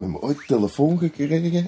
hebben ooit telefoon gekregen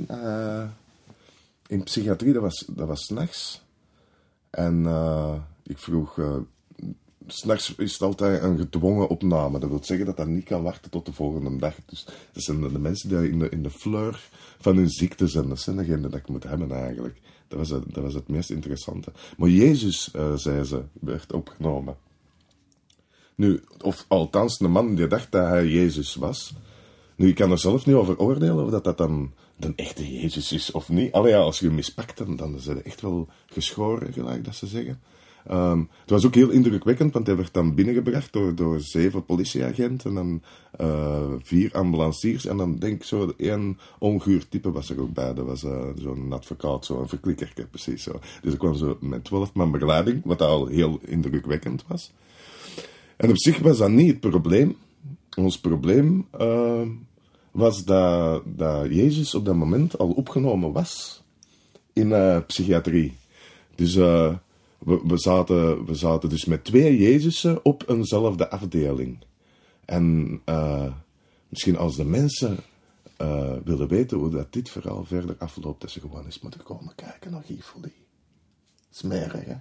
in psychiatrie, dat was 's nachts. En ik vroeg... 's nachts is het altijd een gedwongen opname. Dat wil zeggen dat niet kan wachten tot de volgende dag. Dus dat zijn de mensen die in de fleur van hun ziekte zijn. Dat zijn degenen dat ik moet hebben eigenlijk. Dat was het meest interessante. Maar Jezus, zei ze, werd opgenomen. Nu, of althans, de man die dacht dat hij Jezus was. Nu, ik kan er zelf niet over oordelen of dat dan de echte Jezus is of niet. Allee, ja, als je hem mispakt, dan is hij echt wel geschoren, gelijk dat ze zeggen. Het was ook heel indrukwekkend, want hij werd dan binnengebracht door 7 politieagenten en 4 ambulanciers. En dan denk ik zo, 1 onguur type was er ook bij. Dat was zo'n advocaat, zo'n verklikkerke, precies zo. Dus ik kwam zo met 12 man begeleiding, wat al heel indrukwekkend was. En op zich was dat niet het probleem. Ons probleem was dat Jezus op dat moment al opgenomen was in psychiatrie. Dus we zaten dus met 2 Jezusen op eenzelfde afdeling. En misschien als de mensen willen weten hoe dat dit verhaal verder afloopt, dat ze gewoon eens moeten komen kijken naar Guy Fawley. Smerig, hè?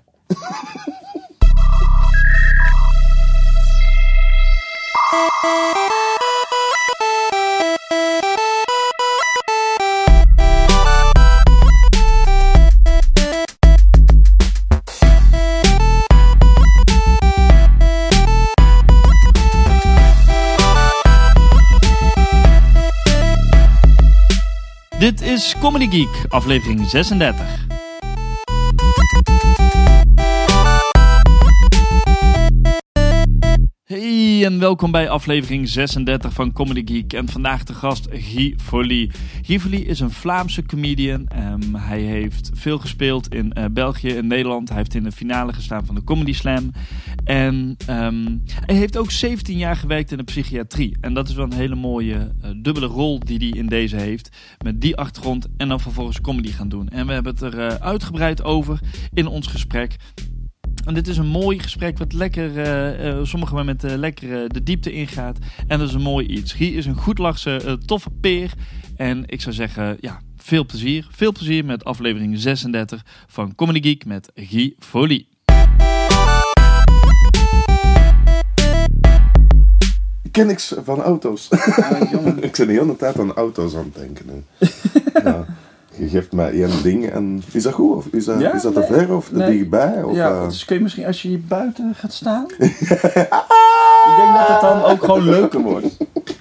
Dit is Comedy Geek, aflevering 36. Hey en welkom bij aflevering 36 van Comedy Geek en vandaag de gast Guy Fawley. Guy Fawley is een Vlaamse comedian. Hij heeft veel gespeeld in België en Nederland. Hij heeft in de finale gestaan van de Comedy Slam. En hij heeft ook 17 jaar gewerkt in de psychiatrie. En dat is wel een hele mooie dubbele rol die hij in deze heeft. Met die achtergrond en dan vervolgens comedy gaan doen. En we hebben het er uitgebreid over in ons gesprek. En dit is een mooi gesprek wat lekker, sommige momenten lekker de diepte ingaat. En dat is een mooi iets. Guy is een goedlachse, toffe peer. En ik zou zeggen, ja, veel plezier. Veel plezier met aflevering 36 van Comedy Geek met Guy Fawley. Ik ken niks van auto's. Jongen. Ik ben de hele tijd aan auto's aan het denken nu. Ja. Je geeft mij 1 ding en... Is dat goed? Of is dat te ver of te dichtbij? Of, ja, dus kun je misschien als je hier buiten gaat staan... Ik denk dat het dan ook gewoon leuker wordt.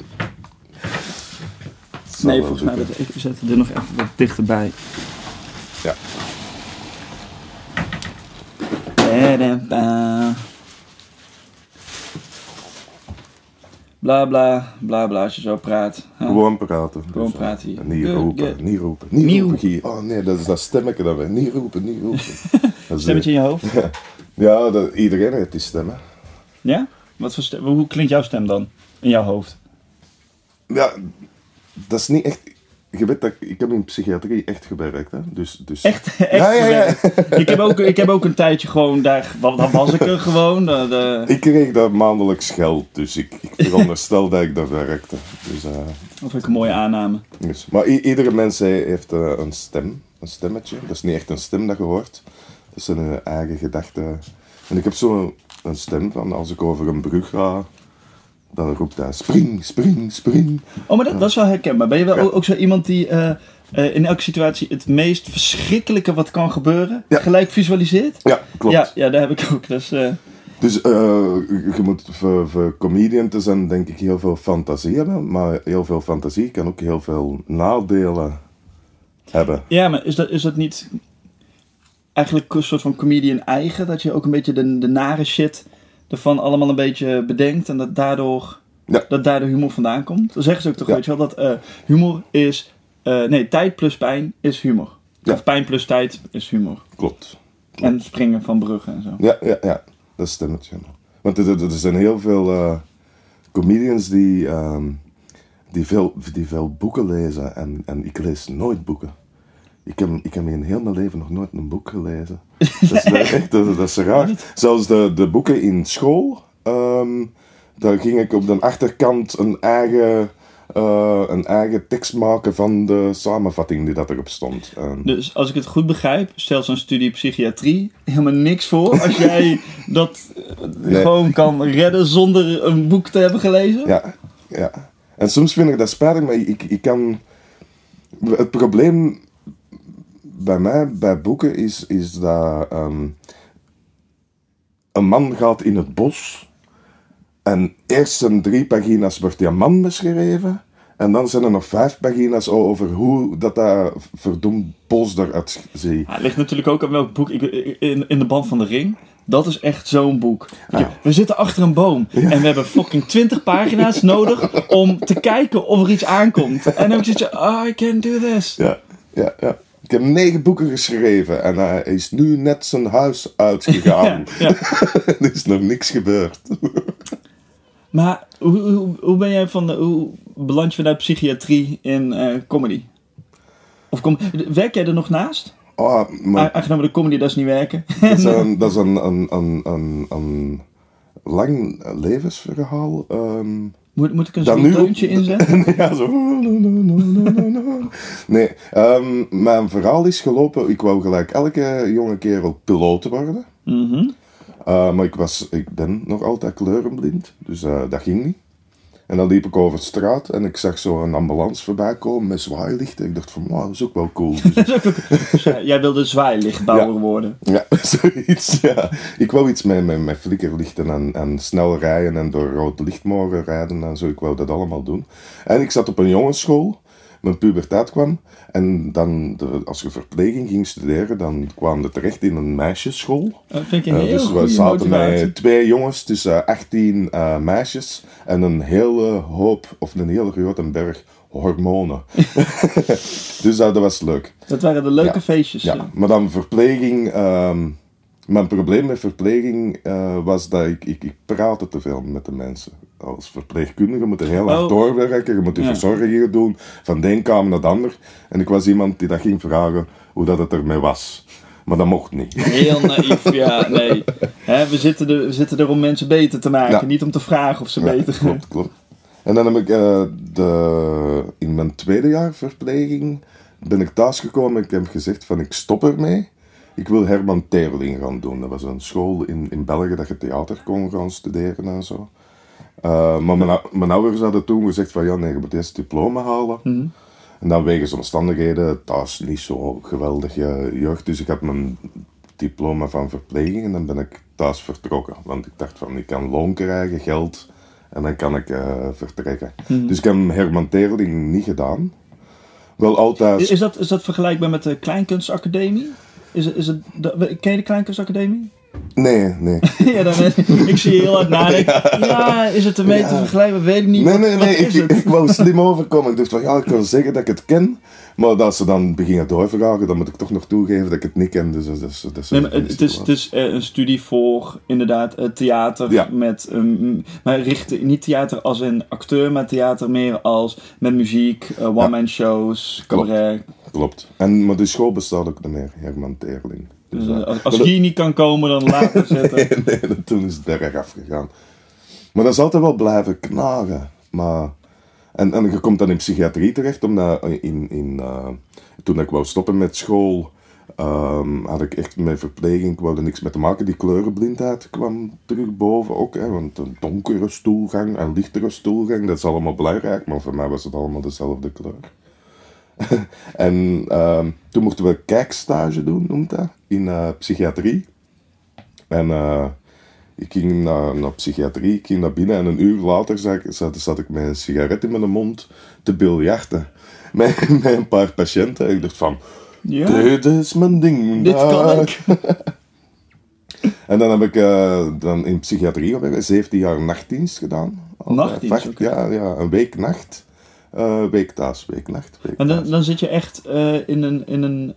Nee, volgens mij... Ik zet er nog even wat dichterbij. Ja. Bla bla, bla bla, als je zo praat. Huh? Gewoon praten. Gewoon praten hier. Niet roepen hier. Oh nee, dat is dat stemmetje dat we... Niet roepen. Stemmetje in je hoofd? Ja, iedereen heeft die stemmen. Ja? Wat voor stem? Hoe klinkt jouw stem dan? In jouw hoofd? Ja, dat is niet echt... Je weet dat ik heb in psychiatrie echt gewerkt, hè? Dus... Echt ja. Ik heb ook een tijdje gewoon daar... Dan was ik er gewoon. Ik kreeg daar maandelijks geld, dus ik veronderstel dat ik daar werkte. Dus, dat vind ik een mooie aanname. Dus, maar iedere mens heeft een stem, een stemmetje. Dat is niet echt een stem dat je hoort. Dat zijn hun eigen gedachten. En ik heb zo'n stem van als ik over een brug ga... Dan roept hij spring. Oh, maar dat is wel herkenbaar. Ben je wel ook zo iemand die in elke situatie het meest verschrikkelijke wat kan gebeuren gelijk visualiseert? Ja, klopt. Ja, daar heb ik ook. Dus je moet voor comedian te zijn denk ik heel veel fantasie hebben. Maar heel veel fantasie kan ook heel veel nadelen hebben. Ja, maar is dat niet eigenlijk een soort van comedian eigen? Dat je ook een beetje de nare shit... ervan allemaal een beetje bedenkt en dat daardoor humor vandaan komt. Dan zeggen ze ook toch, weet je wel, dat humor is... tijd plus pijn is humor. Ja. Of pijn plus tijd is humor. Klopt. En springen van bruggen en zo. Ja. Dat stemt. Want er zijn heel veel comedians die veel boeken lezen en ik lees nooit boeken. Ik heb in heel mijn leven nog nooit een boek gelezen. Dat is raar. Zelfs de boeken in school, daar ging ik op de achterkant een eigen een eigen tekst maken van de samenvatting die dat erop stond. Dus als ik het goed begrijp, stelt zo'n studie psychiatrie helemaal niks voor als jij dat gewoon kan redden zonder een boek te hebben gelezen? Ja. En soms vind ik dat spijtig, maar ik kan... Het probleem bij mij, bij boeken, is dat een man gaat in het bos en eerst zijn 3 pagina's wordt die man beschreven en dan zijn er nog 5 pagina's over hoe dat verdomd bos eruit ziet. Het ligt natuurlijk ook aan welk boek. In de Band van de Ring. Dat is echt zo'n boek. We zitten achter een boom. Ja. En we hebben fucking 20 pagina's nodig om te kijken of er iets aankomt. En dan heb ik zoiets I can do this. Ja. Ik heb 9 boeken geschreven. En hij is nu net zijn huis uitgegaan. Ja. Er is nog niks gebeurd. Maar hoe ben jij hoe beland je vanuit psychiatrie in comedy? Werk jij er nog naast? Aangenomen de comedy, dat is niet werken. Dat is een lang levensverhaal. Moet ik een zo'n deuntje inzetten? Ja, zo. Nee, mijn verhaal is gelopen. Ik wou gelijk elke jonge kerel piloot worden. Mm-hmm. Maar ik ben nog altijd kleurenblind. Dus dat ging niet. En dan liep ik over de straat en ik zag zo een ambulance voorbij komen met zwaailichten. Ik dacht van, wow, dat is ook wel cool. Dus jij wilde zwaailichtbouwer worden? Ja, zoiets, ja. Ik wou iets met flikkerlichten en snel rijden en door rood licht mogen rijden en zo. Ik wou dat allemaal doen. En ik zat op een jongensschool. Mijn puberteit kwam. En dan, als je verpleging ging studeren, dan kwam je terecht in een meisjesschool. Dat vind ik een heel dus we zaten met 2 jongens tussen 18 meisjes en een hele grote berg hormonen. Dus dat was leuk. Dat waren de leuke feestjes. Ja, maar dan verpleging... Mijn probleem met verpleging was dat ik praatte te veel met de mensen. Als verpleegkundige moet je heel hard doorwerken. Je moet je verzorgingen doen, van de een kamer naar de ander. En ik was iemand die dat ging vragen hoe dat het ermee was. Maar dat mocht niet. Heel naïef, ja, nee. We zitten er om mensen beter te maken, niet om te vragen of ze beter gaan. Klopt. En dan heb ik in mijn 2e jaar verpleging ben ik thuisgekomen en ik heb gezegd van ik stop ermee. Ik wil Herman Terling gaan doen. Dat was een school in België dat je theater kon gaan studeren en zo. Maar mijn ouders hadden toen gezegd van ja, nee, je moet eerst diploma halen. Mm-hmm. En dan wegens omstandigheden, thuis niet zo geweldig jeugd. Dus ik had mijn diploma van verpleging en dan ben ik thuis vertrokken. Want ik dacht van, ik kan loon krijgen, geld en dan kan ik vertrekken. Mm-hmm. Dus ik heb Herman Terling niet gedaan. Wel altijd... Is dat vergelijkbaar met de Kleinkunstacademie? Ken je de Kleinkunstacademie? Nee. Ja, ik zie je heel hard nadenken. Ja, is het ermee te vergelijken? Weet ik niet. Nee. Ik wou slim overkomen. Ik dacht van, ja, ik kan zeggen dat ik het ken. Maar als ze dan beginnen doorvragen, dan moet ik toch nog toegeven dat ik het niet ken. Dus het is een studie voor, inderdaad, theater met... maar niet theater als een acteur, maar theater meer als met muziek, one-man shows, cabaret. Klopt. Maar de school bestaat ook niet meer, Herman Terling. Dus als hier niet kan komen, dan laat het zitten. Nee, toen is het bergaf gegaan. Maar dat is altijd wel blijven knagen. Maar... En je komt dan in psychiatrie terecht, omdat toen ik wou stoppen met school, had ik echt met verpleging, ik wou er niks mee te maken. Die kleurenblindheid kwam terug boven ook, want een donkere stoelgang en lichtere stoelgang, dat is allemaal belangrijk, maar voor mij was het allemaal dezelfde kleur. En toen mochten we kijkstage doen, noemt dat, in psychiatrie. En ik ging naar psychiatrie, ik ging naar binnen en een uur later zat ik met een sigaret in mijn mond te biljarten. Met een paar patiënten. Ik dacht van, dit is mijn ding. Dit kan ik. En dan heb ik dan in psychiatrie 17 jaar nachtdienst gedaan. Nachtdienst? Ja, een week nacht. Week thuis, week nacht. En dan zit je echt in een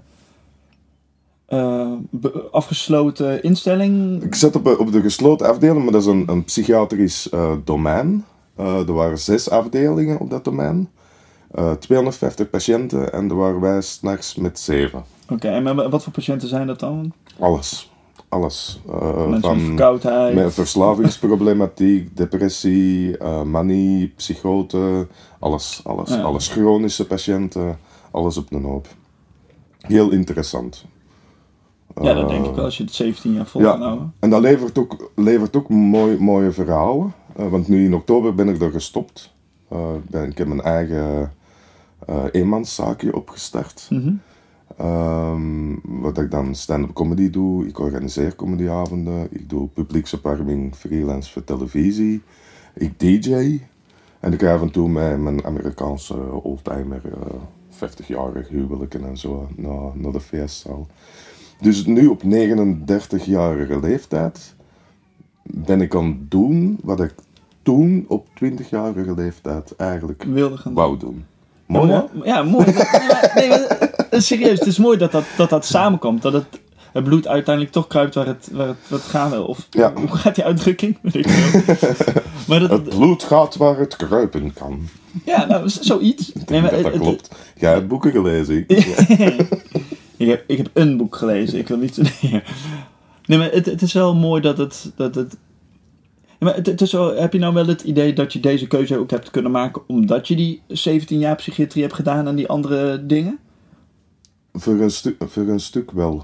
afgesloten instelling? Ik zat op de gesloten afdeling, maar dat is een psychiatrisch domein. Er waren 6 afdelingen op dat domein. 250 patiënten en er waren wij 's nachts met 7. Oké, en wat voor patiënten zijn dat dan? Alles. Alles. Mensen Van met verkoudheid. met verslavingsproblematiek, depressie, manie, psychote, alles. Ja. Alles. Chronische patiënten, alles op een hoop. Heel interessant. Ja, dat denk ik wel als je het 17 jaar vol kan houden. En dat levert ook mooie verhalen. Want nu in oktober ben ik er gestopt. Ik heb mijn eigen eenmanszaakje opgestart. Mm-hmm. Wat ik dan stand-up comedy doe. Ik organiseer comedyavonden. Ik doe publieksopwarming freelance voor televisie. Ik DJ. En ik ga af en toe met mijn Amerikaanse oldtimer 50-jarig huwelijken en zo naar de feestzaal. Dus nu op 39-jarige leeftijd ben ik aan het doen wat ik toen op 20-jarige leeftijd eigenlijk wou doen. Mooi, hè? Ja, mooi. Serieus, het is mooi dat samenkomt. Dat het bloed uiteindelijk toch kruipt waar het gaan wil. Of hoe gaat die uitdrukking? Weet ik veel. Maar het bloed gaat waar het kruipen kan. Ja, nou, zoiets. Dat klopt. Jij hebt boeken gelezen. Ik heb een boek gelezen. Ik wil niet... Nee, maar het is wel mooi dat het... Maar het is wel, heb je nou wel het idee dat je deze keuze ook hebt kunnen maken omdat je die 17 jaar psychiatrie hebt gedaan en die andere dingen? Voor een stuk wel.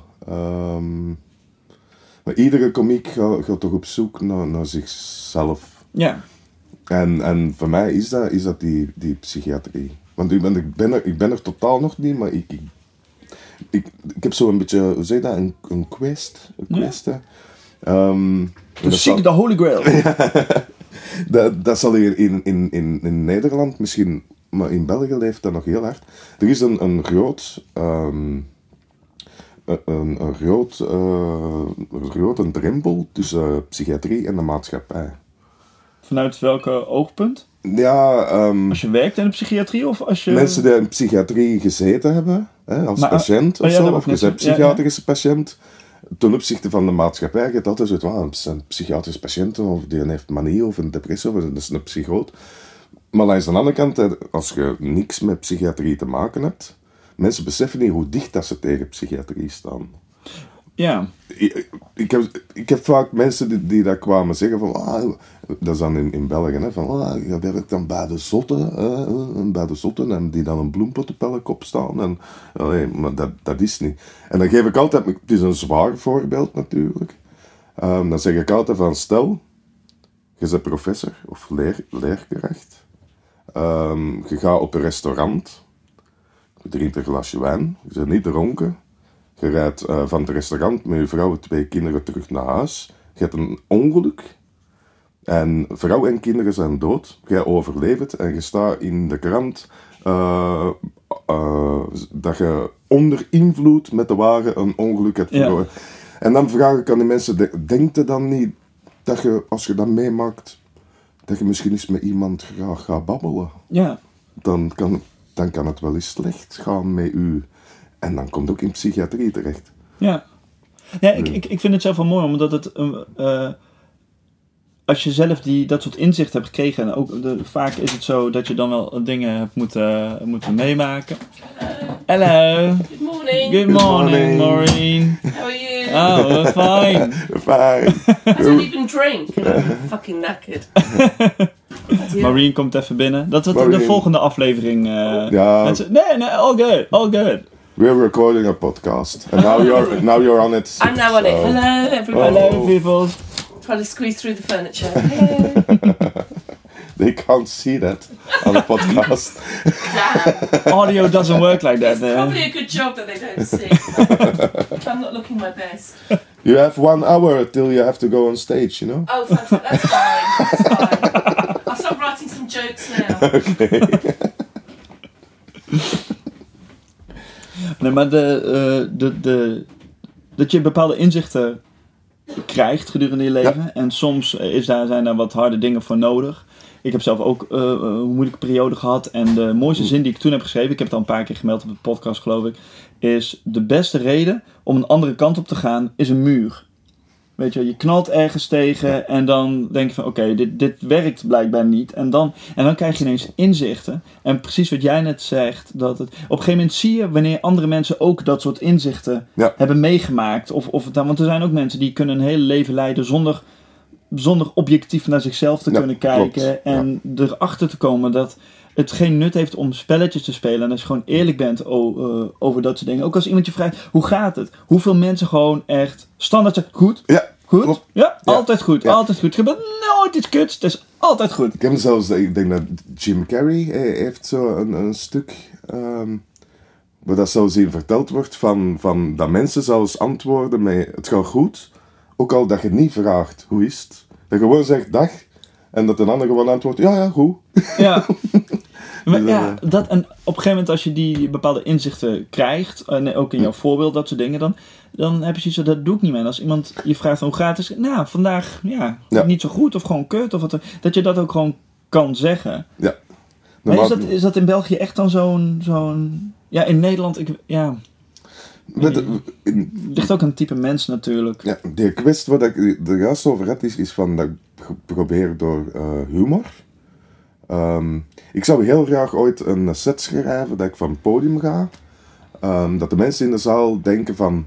Maar iedere komiek gaat toch op zoek naar zichzelf. Ja. En voor mij is dat die psychiatrie. Want ik ben er totaal nog niet, maar ik heb zo een beetje, hoe zeg je dat, een quest. To seek the Holy Grail. dat zal hier in Nederland misschien, maar in België leeft dat nog heel hard. Er is een grote drempel tussen psychiatrie en de maatschappij. Vanuit welke oogpunt? Ja, als je werkt in de psychiatrie of als je... Mensen die in psychiatrie gezeten hebben, als patiënt of zo, of je bent psychiatrische patiënt, ten opzichte van de maatschappij, je hebt altijd zoiets, het zijn psychiatrische patiënten, of die heeft manie of een depressie, of dat is een psychoot. Maar langs de andere kant, als je niks met psychiatrie te maken hebt, mensen beseffen niet hoe dicht dat ze tegen psychiatrie staan. Ja. Ik heb vaak mensen die dat kwamen zeggen van, dat is dan in België, hè, van, je werkt dan bij de zotten, en die dan een bloempot op elke kop staan. En, maar dat is niet. En dan geef ik altijd, het is een zwaar voorbeeld natuurlijk, dan zeg ik altijd van, stel, je bent professor of leerkracht, je gaat op een restaurant, je drinkt een glasje wijn, je bent niet dronken, je rijdt van het restaurant met je vrouw en 2 kinderen terug naar huis. Je hebt een ongeluk. En vrouw en kinderen zijn dood. Jij overleeft en je staat in de krant dat je onder invloed met de wagen een ongeluk hebt verloren. Ja. En dan vraag ik aan die mensen, denk je dan niet dat je, als je dat meemaakt, dat je misschien eens met iemand gaat babbelen? Ja. Dan kan het wel eens slecht gaan met u. En dan komt ook in psychiatrie terecht. Ja. Ja, ik vind het zelf wel mooi, omdat het... als je zelf dat soort inzicht hebt gekregen... en ook vaak is het zo dat je dan wel dingen hebt moeten meemaken. Hello. Good morning. Good morning, Maureen. How are you? Oh, we're fine. Fine. I don't even drink. I'm fucking knackered. Maureen komt even binnen. Dat wordt de volgende aflevering. Ja. Mensen, nee, all good. We're recording a podcast, and now you're on it. I'm now on it. Hello, everyone. Hello, people. Trying to squeeze through the furniture. Hello. They can't see that on the podcast. Damn. Audio doesn't work like that. It's probably a good job that they don't see. I'm not looking my best. You have 1 hour till you have to go on stage, you know? Oh, fantastic. That's fine. I'll start writing some jokes now. Okay. Nee, maar dat je bepaalde inzichten krijgt gedurende je leven. Ja. En soms zijn daar wat harde dingen voor nodig. Ik heb zelf ook een moeilijke periode gehad. En de mooiste zin die ik toen heb geschreven, ik heb het al een paar keer gemeld op de podcast geloof ik, is: de beste reden om een andere kant op te gaan is een muur. Weet je, je knalt ergens tegen en dan denk je van oké, dit werkt blijkbaar niet. En dan krijg je ineens inzichten. En precies wat jij net zegt, dat het op een gegeven moment zie je wanneer andere mensen ook dat soort inzichten hebben meegemaakt. Want er zijn ook mensen die kunnen een hele leven leiden zonder objectief naar zichzelf te kunnen kijken. Klopt. En erachter te komen dat het geen nut heeft om spelletjes te spelen. En als je gewoon eerlijk bent over dat soort dingen. Ook als iemand je vraagt, hoe gaat het? Hoeveel mensen gewoon echt standaard zeggen, goed? Ja. Goed? Klopt. Ja, altijd goed. Ja. Altijd goed. Het gebeurt nooit iets kuts. Het is altijd goed. Ik heb zelfs, ik denk dat Jim Carrey heeft zo een stuk waar dat zo zien verteld wordt van dat mensen zelfs antwoorden met het gaat goed. Ook al dat je niet vraagt, hoe is het? Dat je gewoon zegt dag en dat een ander gewoon antwoordt, ja, goed. Ja. Maar ja, dat, en op een gegeven moment als je die bepaalde inzichten krijgt, en ook in jouw voorbeeld, dat soort dingen, dan heb je zoiets van, dat doe ik niet meer. En als iemand je vraagt hoe gaat het, nou, vandaag niet zo goed of gewoon kut, of dat je dat ook gewoon kan zeggen. Ja. Maar is dat in België echt dan zo'n ja, in Nederland, het ligt ook een type mens natuurlijk. Ja, de kwestie waar ik er juist over had, is van dat ik probeer door humor. Ik zou heel graag ooit een set schrijven dat ik van het podium ga. Dat de mensen in de zaal denken van,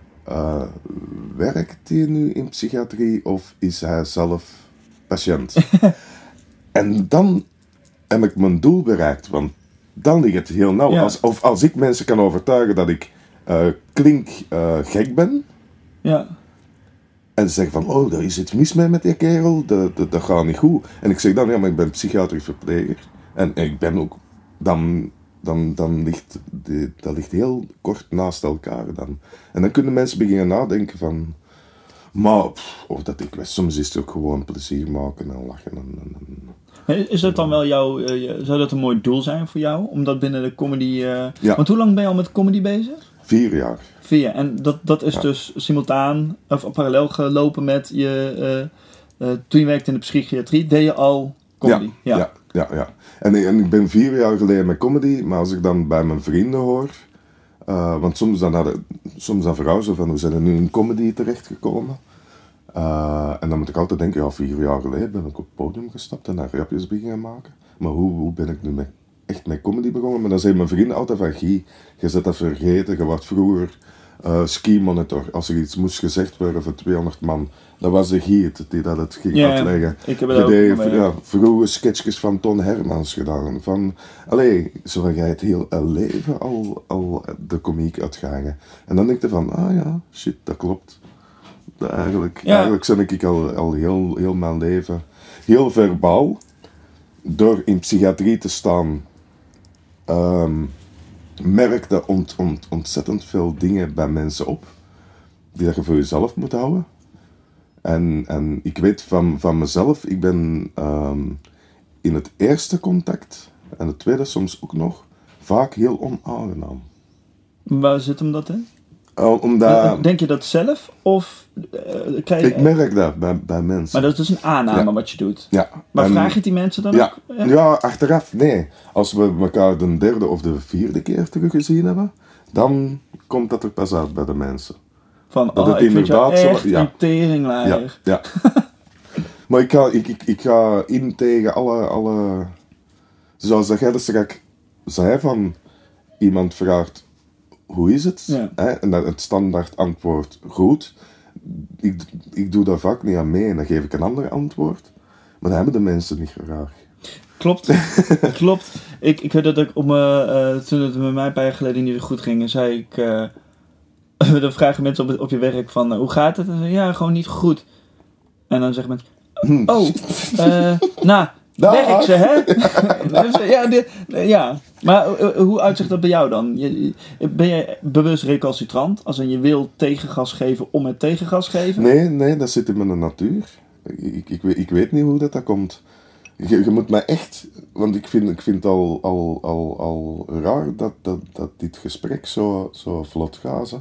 werkt hij nu in psychiatrie of is hij zelf patiënt? En dan heb ik mijn doel bereikt, want dan ligt het heel nauw. Ja. Als ik mensen kan overtuigen dat ik klink gek ben. Ja. En ze zeggen van, oh, er is iets mis mee met die kerel, dat gaat niet goed. En ik zeg dan, ja, maar ik ben psychiatrisch verpleger. En ik ben ook, dan ligt dat ligt heel kort naast elkaar dan. En dan kunnen mensen beginnen nadenken van, maar, soms is het ook gewoon plezier maken en lachen. Is dat dan wel zou dat een mooi doel zijn voor jou? Om dat binnen de comedy... Ja. Want hoe lang ben je al met comedy bezig? 4 jaar. 4 jaar. En dat is dus simultaan of parallel gelopen met je... toen je werkte in de psychiatrie, deed je al comedy? Ja. En ik ben 4 jaar geleden met comedy, maar als ik dan bij mijn vrienden hoor... want soms dan verhuizen ze van, hoe zijn er nu in comedy terechtgekomen? En dan moet ik altijd denken, 4 jaar geleden ben ik op het podium gestapt en daar grapjes beginnen maken. Maar hoe ben ik nu echt met comedy begonnen? Maar dan zeggen mijn vrienden altijd van, Guy, je zit dat vergeten, je was vroeger ski monitor. Als er iets moest gezegd worden voor 200 man, dat was de Guy die dat ging uitleggen. Ik heb het ook vroeger sketchjes van Ton Hermans gedaan. Zo jij het heel leven al de komiek uitgehangen. En dan denk je van, shit, dat klopt. Eigenlijk ben ik al heel mijn leven heel verbaal. Door in psychiatrie te staan, merkte ontzettend veel dingen bij mensen op. Die je voor jezelf moet houden. En ik weet van mezelf, ik ben in het eerste contact, en het tweede soms ook nog, vaak heel onaangenaam. Waar zit hem dat in? Omdat... Denk je dat zelf? Of krijg je... Ik merk dat bij mensen. Maar dat is een aanname wat je doet. Ja. Maar vraag je die mensen dan ook? Ja, achteraf, nee. Als we elkaar de 3e of de 4e keer teruggezien hebben, dan komt dat er pas uit bij de mensen. Van, ik vind jou echt een teringleier. Ja. Maar ik ga in tegen alle... Zoals dat jij straks zei van... Iemand vraagt... Hoe is het? Ja. En dat het standaard antwoord goed. Ik doe daar vaak niet aan mee en dan geef ik een ander antwoord. Maar dat hebben de mensen niet graag. Klopt. Ik weet dat ik toen het met mij een paar jaar geleden niet zo goed ging, zei ik... dan vragen mensen op je werk van, hoe gaat het? En dan ja, gewoon niet goed. En dan zeggen mensen, werk ze, hè? Ja. Maar hoe uitzicht dat bij jou dan? Ben je bewust recalcitrant? Als in je wil tegengas geven om het tegengas geven? Nee, dat zit in mijn natuur. Ik weet niet hoe dat komt. Je moet mij echt... Want ik vind het al raar dat dit gesprek zo vlot gaat.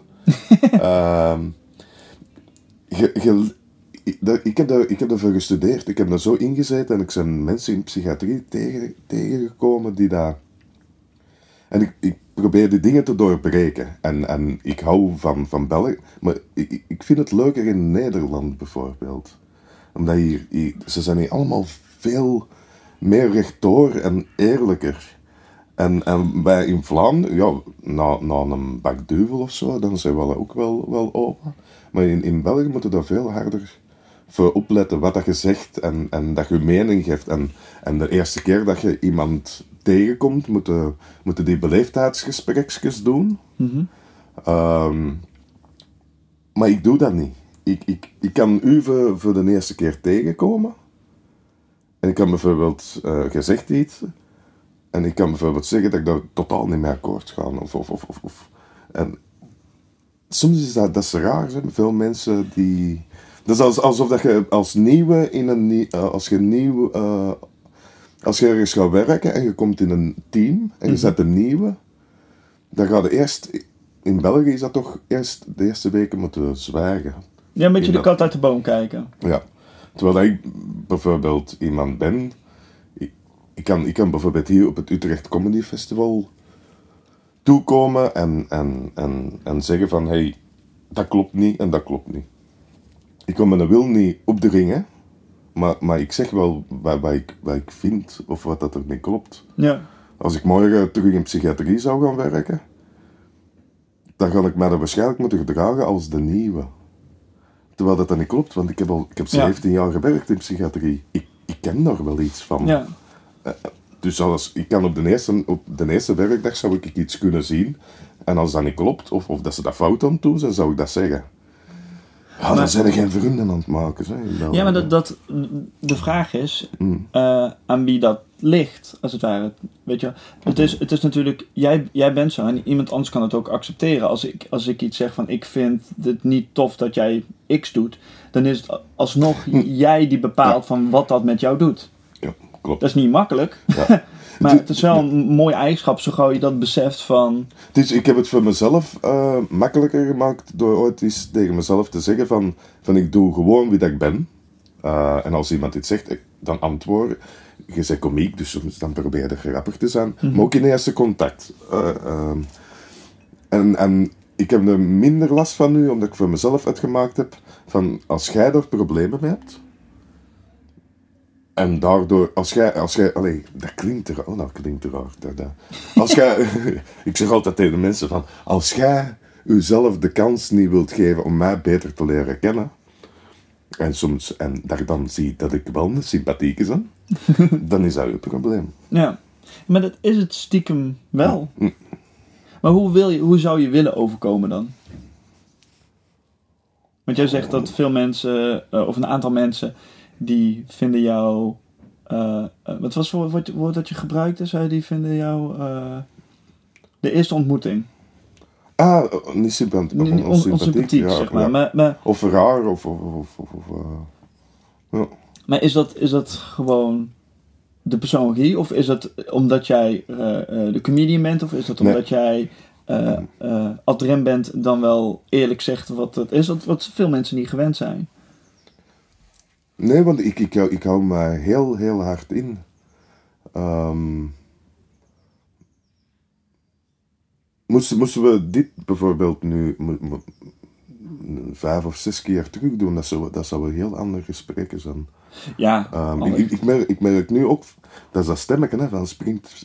Ik heb daarvoor gestudeerd. Ik heb daar zo ingezeten en ik ben mensen in psychiatrie tegengekomen die daar... En probeer die dingen te doorbreken. En ik hou van België, maar ik vind het leuker in Nederland bijvoorbeeld. Omdat ze zijn hier allemaal veel meer rechtdoor en eerlijker. En wij in Vlaanderen, ja, na een bak duivel of zo, dan zijn we ook wel open. Maar in België moeten we daar veel harder voor opletten wat dat je zegt en dat je mening geeft. En de eerste keer dat je iemand tegenkomt, moeten die beleefdheidsgesprekjes doen. Mhm. Maar ik doe dat niet. Ik kan u voor de eerste keer tegenkomen. En ik kan bijvoorbeeld gezegd iets. En ik kan bijvoorbeeld zeggen dat ik daar totaal niet mee akkoord ga. En soms is dat is raar. Hè? Veel mensen die... Dat is alsof dat je als nieuwe als je ergens gaat werken en je komt in een team en je zet een nieuwe, dan ga je eerst... In België is dat toch eerst de eerste weken moeten zwijgen. Ja, een beetje de kat uit de boom kijken. Ja. Terwijl ik bijvoorbeeld iemand ben... Ik kan bijvoorbeeld hier op het Utrecht Comedy Festival toekomen en zeggen van... Hey, dat klopt niet en dat klopt niet. Ik kan mijn wil niet opdringen, maar ik zeg wel wat ik vind of wat dat er niet klopt. Ja. Als ik morgen terug in psychiatrie zou gaan werken, dan ga ik mij er waarschijnlijk moeten gedragen als de nieuwe. Terwijl dat niet klopt, want ik heb 17 jaar gewerkt in psychiatrie. Ik ken daar wel iets van. Ja. Dus ik kan op de eerste werkdag zou ik iets kunnen zien. En als dat niet klopt, of dat ze dat fout aan doen, dan zou ik dat zeggen. Ja, dan zijn er geen vrienden aan het maken. Ja, maar de vraag is aan wie dat ligt, als het ware. Weet je, het is natuurlijk, jij bent zo en iemand anders kan het ook accepteren. Als ik iets zeg van ik vind het niet tof dat jij X doet, dan is het alsnog jij die bepaalt van wat dat met jou doet. Ja, klopt. Dat is niet makkelijk. Ja. Maar het is wel een mooie eigenschap, zo gauw je dat beseft van... Dus ik heb het voor mezelf makkelijker gemaakt door ooit eens tegen mezelf te zeggen van ik doe gewoon wie dat ik ben. En als iemand iets zegt, dan antwoorden. Je bent komiek, dus soms dan probeer je grappig te zijn. Mm-hmm. Maar ook in eerste contact. En ik heb er minder last van nu, omdat ik voor mezelf uitgemaakt heb van als jij er problemen mee hebt... En daardoor, als jij, allee, dat klinkt raar. Als jij, ik zeg altijd tegen de mensen van, als jij jezelf de kans niet wilt geven om mij beter te leren kennen, en dat je dan ziet dat ik wel een sympathieke ben, dan is dat je probleem. Ja, maar dat is het stiekem wel. Maar hoe zou je willen overkomen dan? Want jij zegt dat veel mensen, of een aantal mensen, die vinden jou... wat was het woord dat je gebruikte? Zei die vinden jou... de eerste ontmoeting. Niet sympathiek. Onsympathiek, ja, zeg maar. Ja. Maar of raar, ja. Maar is dat gewoon de persoonlijke? Of is dat omdat jij de comedian bent? Of is dat omdat jij ad rem bent dan wel eerlijk zegt wat het is? Wat veel mensen niet gewend zijn. Nee, want ik hou mij heel, heel hard in. Moesten we dit bijvoorbeeld nu 5 of 6 keer terug doen, dat zou een heel ander gesprek zijn. Ja. Ik merk nu ook, dat is dat stemmetje van sprint.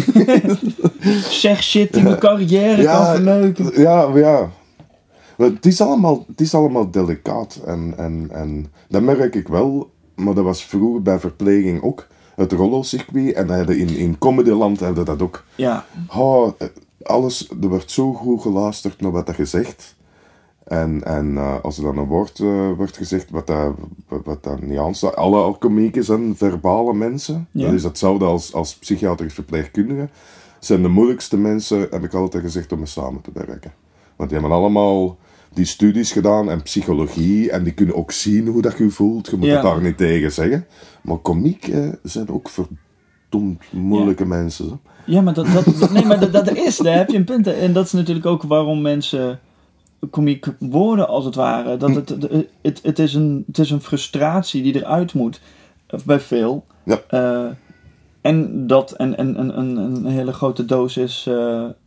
Zeg shit die mijn carrière kan verneuken. Ja. Maar het is allemaal delicaat en dat merk ik wel, maar dat was vroeger bij verpleging ook, het rollercircuit, en in Comedyland hadden dat ook. Ja. Er wordt zo goed geluisterd naar wat je zegt. En als er dan een woord wordt gezegd wat dat niet aanstaat. Alle komieken zijn verbale mensen. Ja. Dat is hetzelfde als psychiatrisch verpleegkundigen. Zijn de moeilijkste mensen, heb ik altijd gezegd, om mee samen te werken. Want die hebben allemaal die studies gedaan en psychologie. En die kunnen ook zien hoe dat je voelt. Je moet het daar niet tegen zeggen. Maar komieken zijn ook verdomd moeilijke mensen. Zo. Ja, maar dat is, daar heb je een punt. En dat is natuurlijk ook waarom mensen komiek worden, als het ware. Dat het is een frustratie die eruit moet. Bij veel. Ja. En een hele grote dosis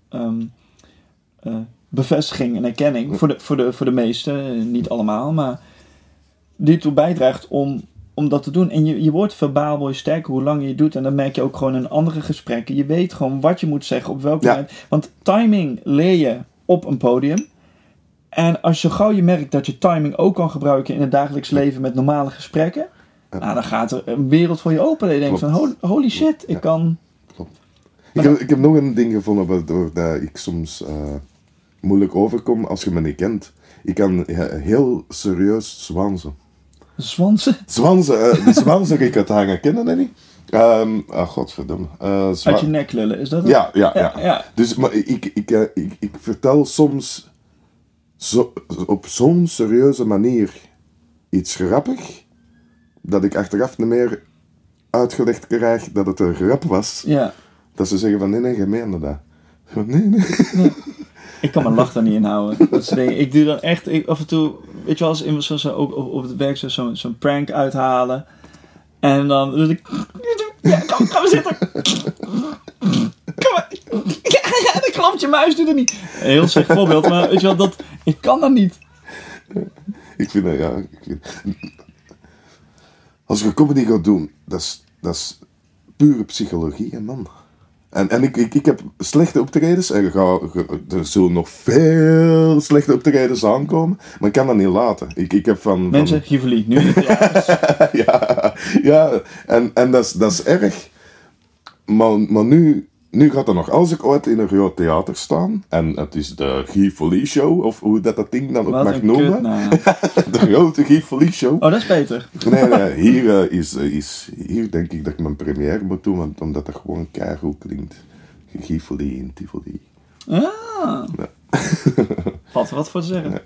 bevestiging en erkenning voor de meesten, niet allemaal, maar die ertoe bijdraagt om dat te doen. En je wordt verbaal sterker hoe lang je het doet. En dan merk je ook gewoon in andere gesprekken. Je weet gewoon wat je moet zeggen, op welk moment. Want timing leer je op een podium. En als je gauw merkt dat je timing ook kan gebruiken in het dagelijks leven met normale gesprekken. Nou, dan gaat er een wereld voor je open. En je denkt van, holy shit, ik kan... Klopt. Ik heb nog een ding gevonden waardoor dat ik soms moeilijk overkom als je me niet kent. Ik kan heel serieus zwansen. Zwansen? De zwansen ik het hangen, kennen dat niet? Godverdomme. Uit je nek lullen, is dat het? Ja. Dus maar ik vertel soms op zo'n serieuze manier iets grappig, dat ik achteraf niet meer uitgelegd krijg dat het een grap was. Ja. Dat ze zeggen van, nee, je meende dat. Nee. Ik kan mijn lach daar niet inhouden. Dat soort dingen. Ik doe dan echt, af en toe, weet je wel, als iemand zo op het werk zo'n prank uithalen. En dan doe ik, kom maar zitten. Kom maar. Ja, de klampje muis doet het niet. Een heel slecht voorbeeld, maar weet je wel, ik kan dat niet. Ik vind dat, als je comedy gaat doen, dat is pure psychologie, hè, man. En ik heb slechte optredens en er zullen nog veel slechte optredens aankomen, maar ik kan dat niet laten. Ik heb Mensen, Givoli, nu in het theaters. ja, en dat is erg. Maar nu gaat er nog, als ik ooit in een groot theater staan, en het is de Givoli Show, of hoe dat ding dan ook mag noemen. De grote Givoli Show. Oh, dat is beter. Nee, hier denk ik dat ik mijn première moet doen, omdat dat gewoon keigoed klinkt. Givoli in Tivoli. Ah. Ja. Valt er wat voor te zeggen.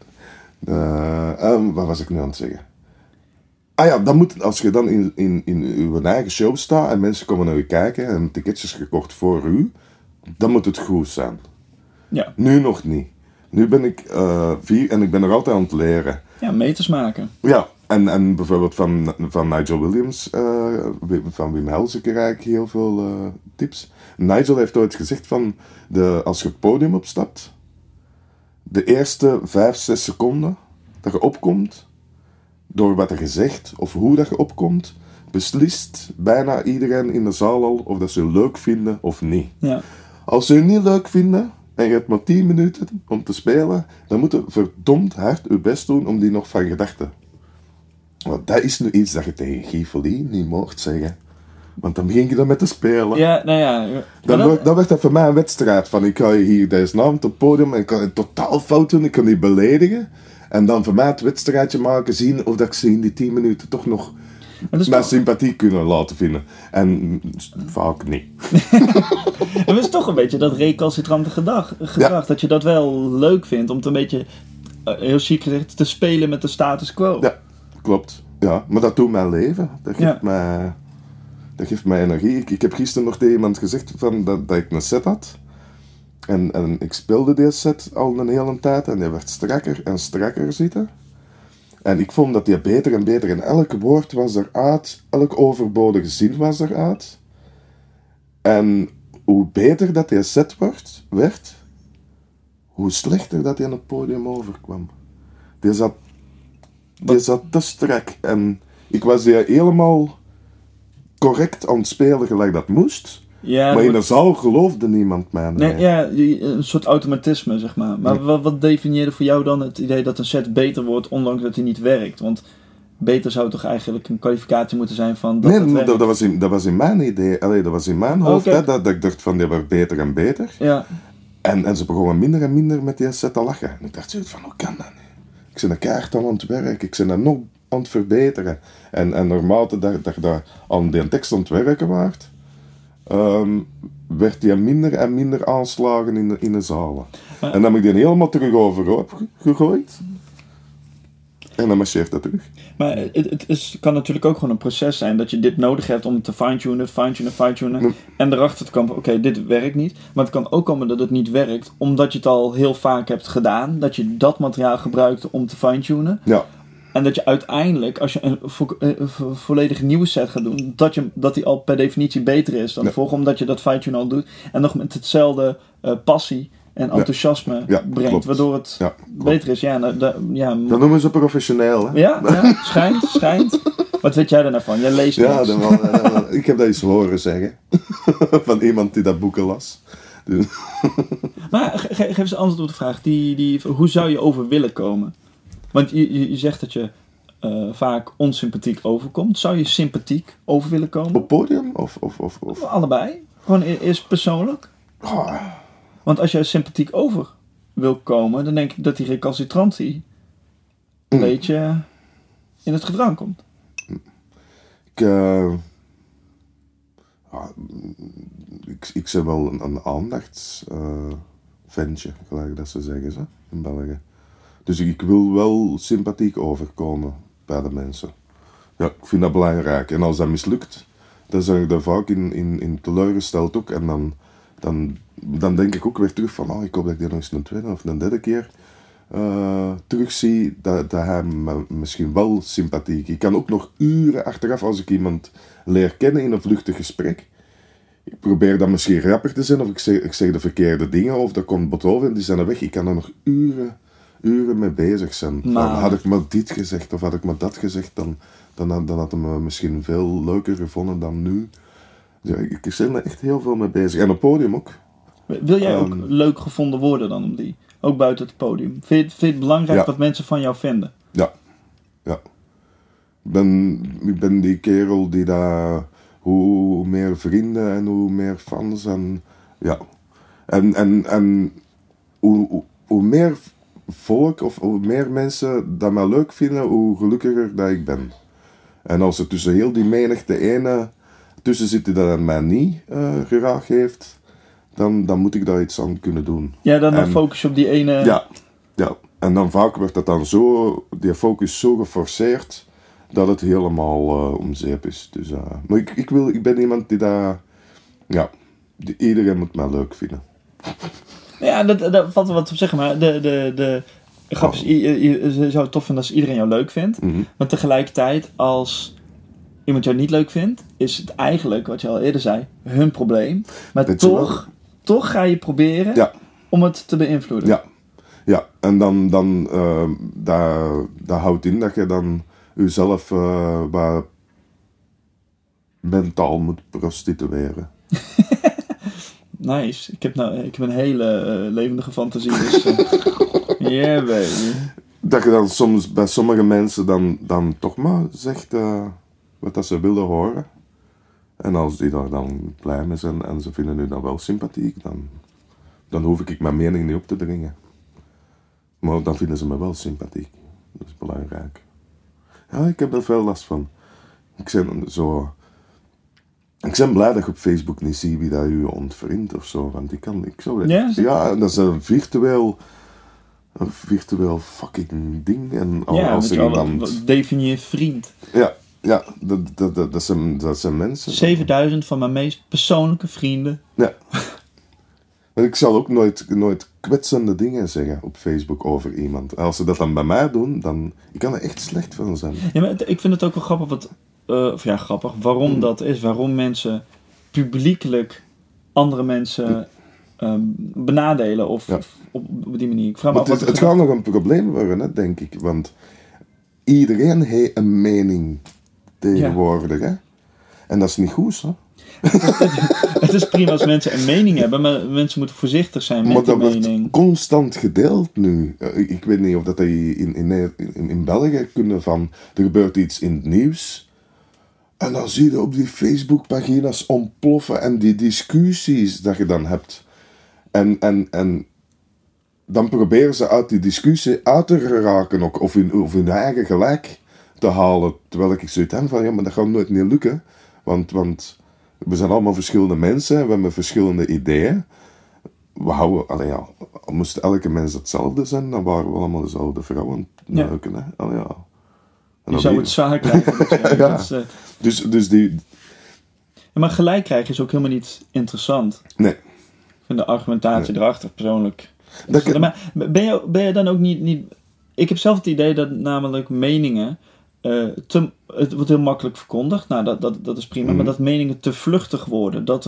Wat was ik nu aan het zeggen? Ah ja, dan moet, als je dan in uw eigen show staat en mensen komen naar u kijken en ticketjes gekocht voor u, dan moet het goed zijn. Ja. Nu nog niet. Nu ben ik 4 en ik ben er altijd aan het leren. Ja, meters maken. Ja, en bijvoorbeeld van Nigel Williams, van Wim Helsen krijg ik heel veel tips. Nigel heeft ooit gezegd van, als je het podium opstapt, de eerste 5-6 seconden dat je opkomt, door wat er gezegd of hoe dat je opkomt, beslist bijna iedereen in de zaal al of dat ze je leuk vinden of niet. Ja. Als ze je niet leuk vinden en je hebt maar 10 minuten om te spelen, dan moet je verdomd hard je best doen om die nog van gedachten. Want dat is nu iets dat je tegen Givoli niet mocht zeggen. Want dan begin je dan met te spelen. Ja, nou ja. Dan werd dat voor mij een wedstrijd van, ik ga je hier deze naam op het podium en ik kan het totaal fout doen, ik kan die beledigen. En dan voor mij het wedstrijdje maken, zien of dat ik ze in die 10 minuten toch nog mijn sympathie kunnen laten vinden. En vaak niet. Het is toch een beetje dat recalcitrante gedrag. Dat je dat wel leuk vindt om het een beetje, heel chic gezegd, te spelen met de status quo. Ja, klopt. Ja, maar dat doet mijn leven. Dat geeft mij energie. Ik heb gisteren nog tegen iemand gezegd van dat ik een set had. En ik speelde die set al een hele tijd en die werd strakker en strakker zitten. En ik vond dat die beter en beter en elk woord was eruit, elk overbodige zin was eruit. En hoe beter dat die set werd, hoe slechter dat hij aan het podium overkwam. Die zat te strak en ik was die helemaal correct aan het spelen gelijk dat moest. Ja, maar in de zaal geloofde niemand mij. Nee, ja, een soort automatisme, zeg maar. Maar wat definieerde voor jou dan het idee dat een set beter wordt, ondanks dat hij niet werkt? Want beter zou toch eigenlijk een kwalificatie moeten zijn van dat was in mijn idee. Allee, dat was in mijn hoofd, hè, dat ik dacht van, die wordt beter en beter. Ja. En ze begonnen minder en minder met die set te lachen. En ik dacht zoiets van, hoe kan dat niet? Ik ben een kaart aan het werk, ik ben dat nog aan het verbeteren. En naarmate dat je daar aan die tekst aan het werken waart, werd hij minder en minder aanslagen in de zalen. En dan heb ik die helemaal terug overhoop gegooid. En dan marcheert dat terug. Maar het kan natuurlijk ook gewoon een proces zijn dat je dit nodig hebt om te fine-tunen. En erachter te komen, oké, dit werkt niet. Maar het kan ook komen dat het niet werkt, omdat je het al heel vaak hebt gedaan. Dat je dat materiaal gebruikt om te fine-tunen. Ja. En dat je uiteindelijk, als je een volledig nieuwe set gaat doen, dat die al per definitie beter is dan de vorige, omdat je dat fine-tune al doet. En nog met hetzelfde passie en enthousiasme brengt, klopt. waardoor het beter is. Ja, dat noemen ze professioneel, hè? Ja, schijnt. Wat weet jij er nou van? Jij leest niks. Ik heb dat eens horen zeggen. Van iemand die dat boeken las. Dus. Maar geef eens antwoord op de vraag. Hoe zou je over willen komen? Want je zegt dat je vaak onsympathiek overkomt. Zou je sympathiek over willen komen? Op podium? Of? Allebei. Gewoon eerst persoonlijk. Oh. Want als jij sympathiek over wil komen, dan denk ik dat die recalcitrantie een beetje in het gedrang komt. Ik ben wel een aandachtsventje, gelijk dat ze zeggen, zo, in België. Dus ik wil wel sympathiek overkomen bij de mensen. Ja, ik vind dat belangrijk. En als dat mislukt, dan zeg ik daar vaak in teleurgesteld ook. En dan denk ik ook weer terug van, ik hoop dat ik die nog eens een tweede of een derde keer terugzie, dat hij me misschien wel sympathiek. Ik kan ook nog uren achteraf, als ik iemand leer kennen in een vluchtig gesprek, ik probeer dan misschien rapper te zijn, of ik zeg de verkeerde dingen, of dat komt bot over en die zijn er weg. Ik kan er nog uren mee bezig zijn. Had ik maar dit gezegd, of had ik maar dat gezegd, dan had hij me misschien veel leuker gevonden dan nu. Ja, ik ben er echt heel veel mee bezig. En op het podium ook. Wil jij ook leuk gevonden worden dan om die? Ook buiten het podium. Vind je het belangrijk wat mensen van jou vinden? Ja. Ik ben die kerel die daar hoe meer vrienden en hoe meer fans en ja. En hoe meer volk of hoe meer mensen dat mij leuk vinden, hoe gelukkiger dat ik ben. En als er tussen heel die menigte ene tussen zit die dat mij niet graag heeft, dan moet ik daar iets aan kunnen doen. Ja, dan focus je op die ene... Ja. En dan vaak wordt dat dan zo, die focus zo geforceerd, dat het helemaal om zeep is. Dus, maar ik ben iemand die daar... Ja, iedereen moet mij leuk vinden. Ja, dat valt er wat op zeggen, maar de grap is, je zou het tof vinden als iedereen jou leuk vindt. Mm-hmm. Maar tegelijkertijd, als iemand jou niet leuk vindt, is het eigenlijk, wat je al eerder zei, hun probleem. Maar toch ga je proberen om het te beïnvloeden. Ja. En dan dat houdt in dat je dan jezelf mentaal moet prostitueren. Nice. Ik heb een hele levendige fantasie. Dus, yeah, baby. Dat je dan soms bij sommige mensen dan toch maar zegt wat dat ze willen horen. En als die daar dan blij mee zijn en ze vinden u dan wel sympathiek, dan hoef ik mijn mening niet op te dringen. Maar dan vinden ze me wel sympathiek. Dat is belangrijk. Ja, ik heb daar veel last van. Ik ben blij dat je op Facebook niet ziet wie dat u ontvriendt of zo. Want ja, dat is een virtueel fucking ding. En als er iemand... Definieer vriend. Ja, dat zijn mensen. 7000 van mijn meest persoonlijke vrienden. Ja. Maar ik zal ook nooit kwetsende dingen zeggen op Facebook over iemand. Als ze dat dan bij mij doen, dan... Ik kan er echt slecht van zijn. Ja, maar ik vind het ook wel grappig grappig. Waarom dat is. Waarom mensen publiekelijk andere mensen benadelen of op die manier. Ik vraag me af het gaat nog een probleem worden, hè, denk ik. Want iedereen heeft een mening tegenwoordig. Hè? En dat is niet goed, hè? Het is prima als mensen een mening hebben, maar mensen moeten voorzichtig zijn met die mening. Maar dat wordt constant gedeeld nu. Ik weet niet of dat in België kunnen van... Er gebeurt iets in het nieuws. En dan zie je op die Facebookpagina's ontploffen en die discussies dat je dan hebt. En dan proberen ze uit die discussie uit te geraken ook, of hun eigen gelijk te halen. Terwijl ik zoiets heb van, maar dat gaat nooit niet lukken. Want we zijn allemaal verschillende mensen, we hebben verschillende ideeën. Moest elke mens hetzelfde zijn, dan waren we allemaal dezelfde vrouwen neuken. Ja. Je zou het zwaar krijgen. Ja. Dus die... Ja, maar gelijk krijgen is ook helemaal niet interessant. Nee. Ik vind de argumentatie erachter persoonlijk. Maar ben je dan ook niet ik heb zelf het idee dat namelijk meningen... het wordt heel makkelijk verkondigd. Nou, dat is prima. Maar dat meningen te vluchtig worden. Dat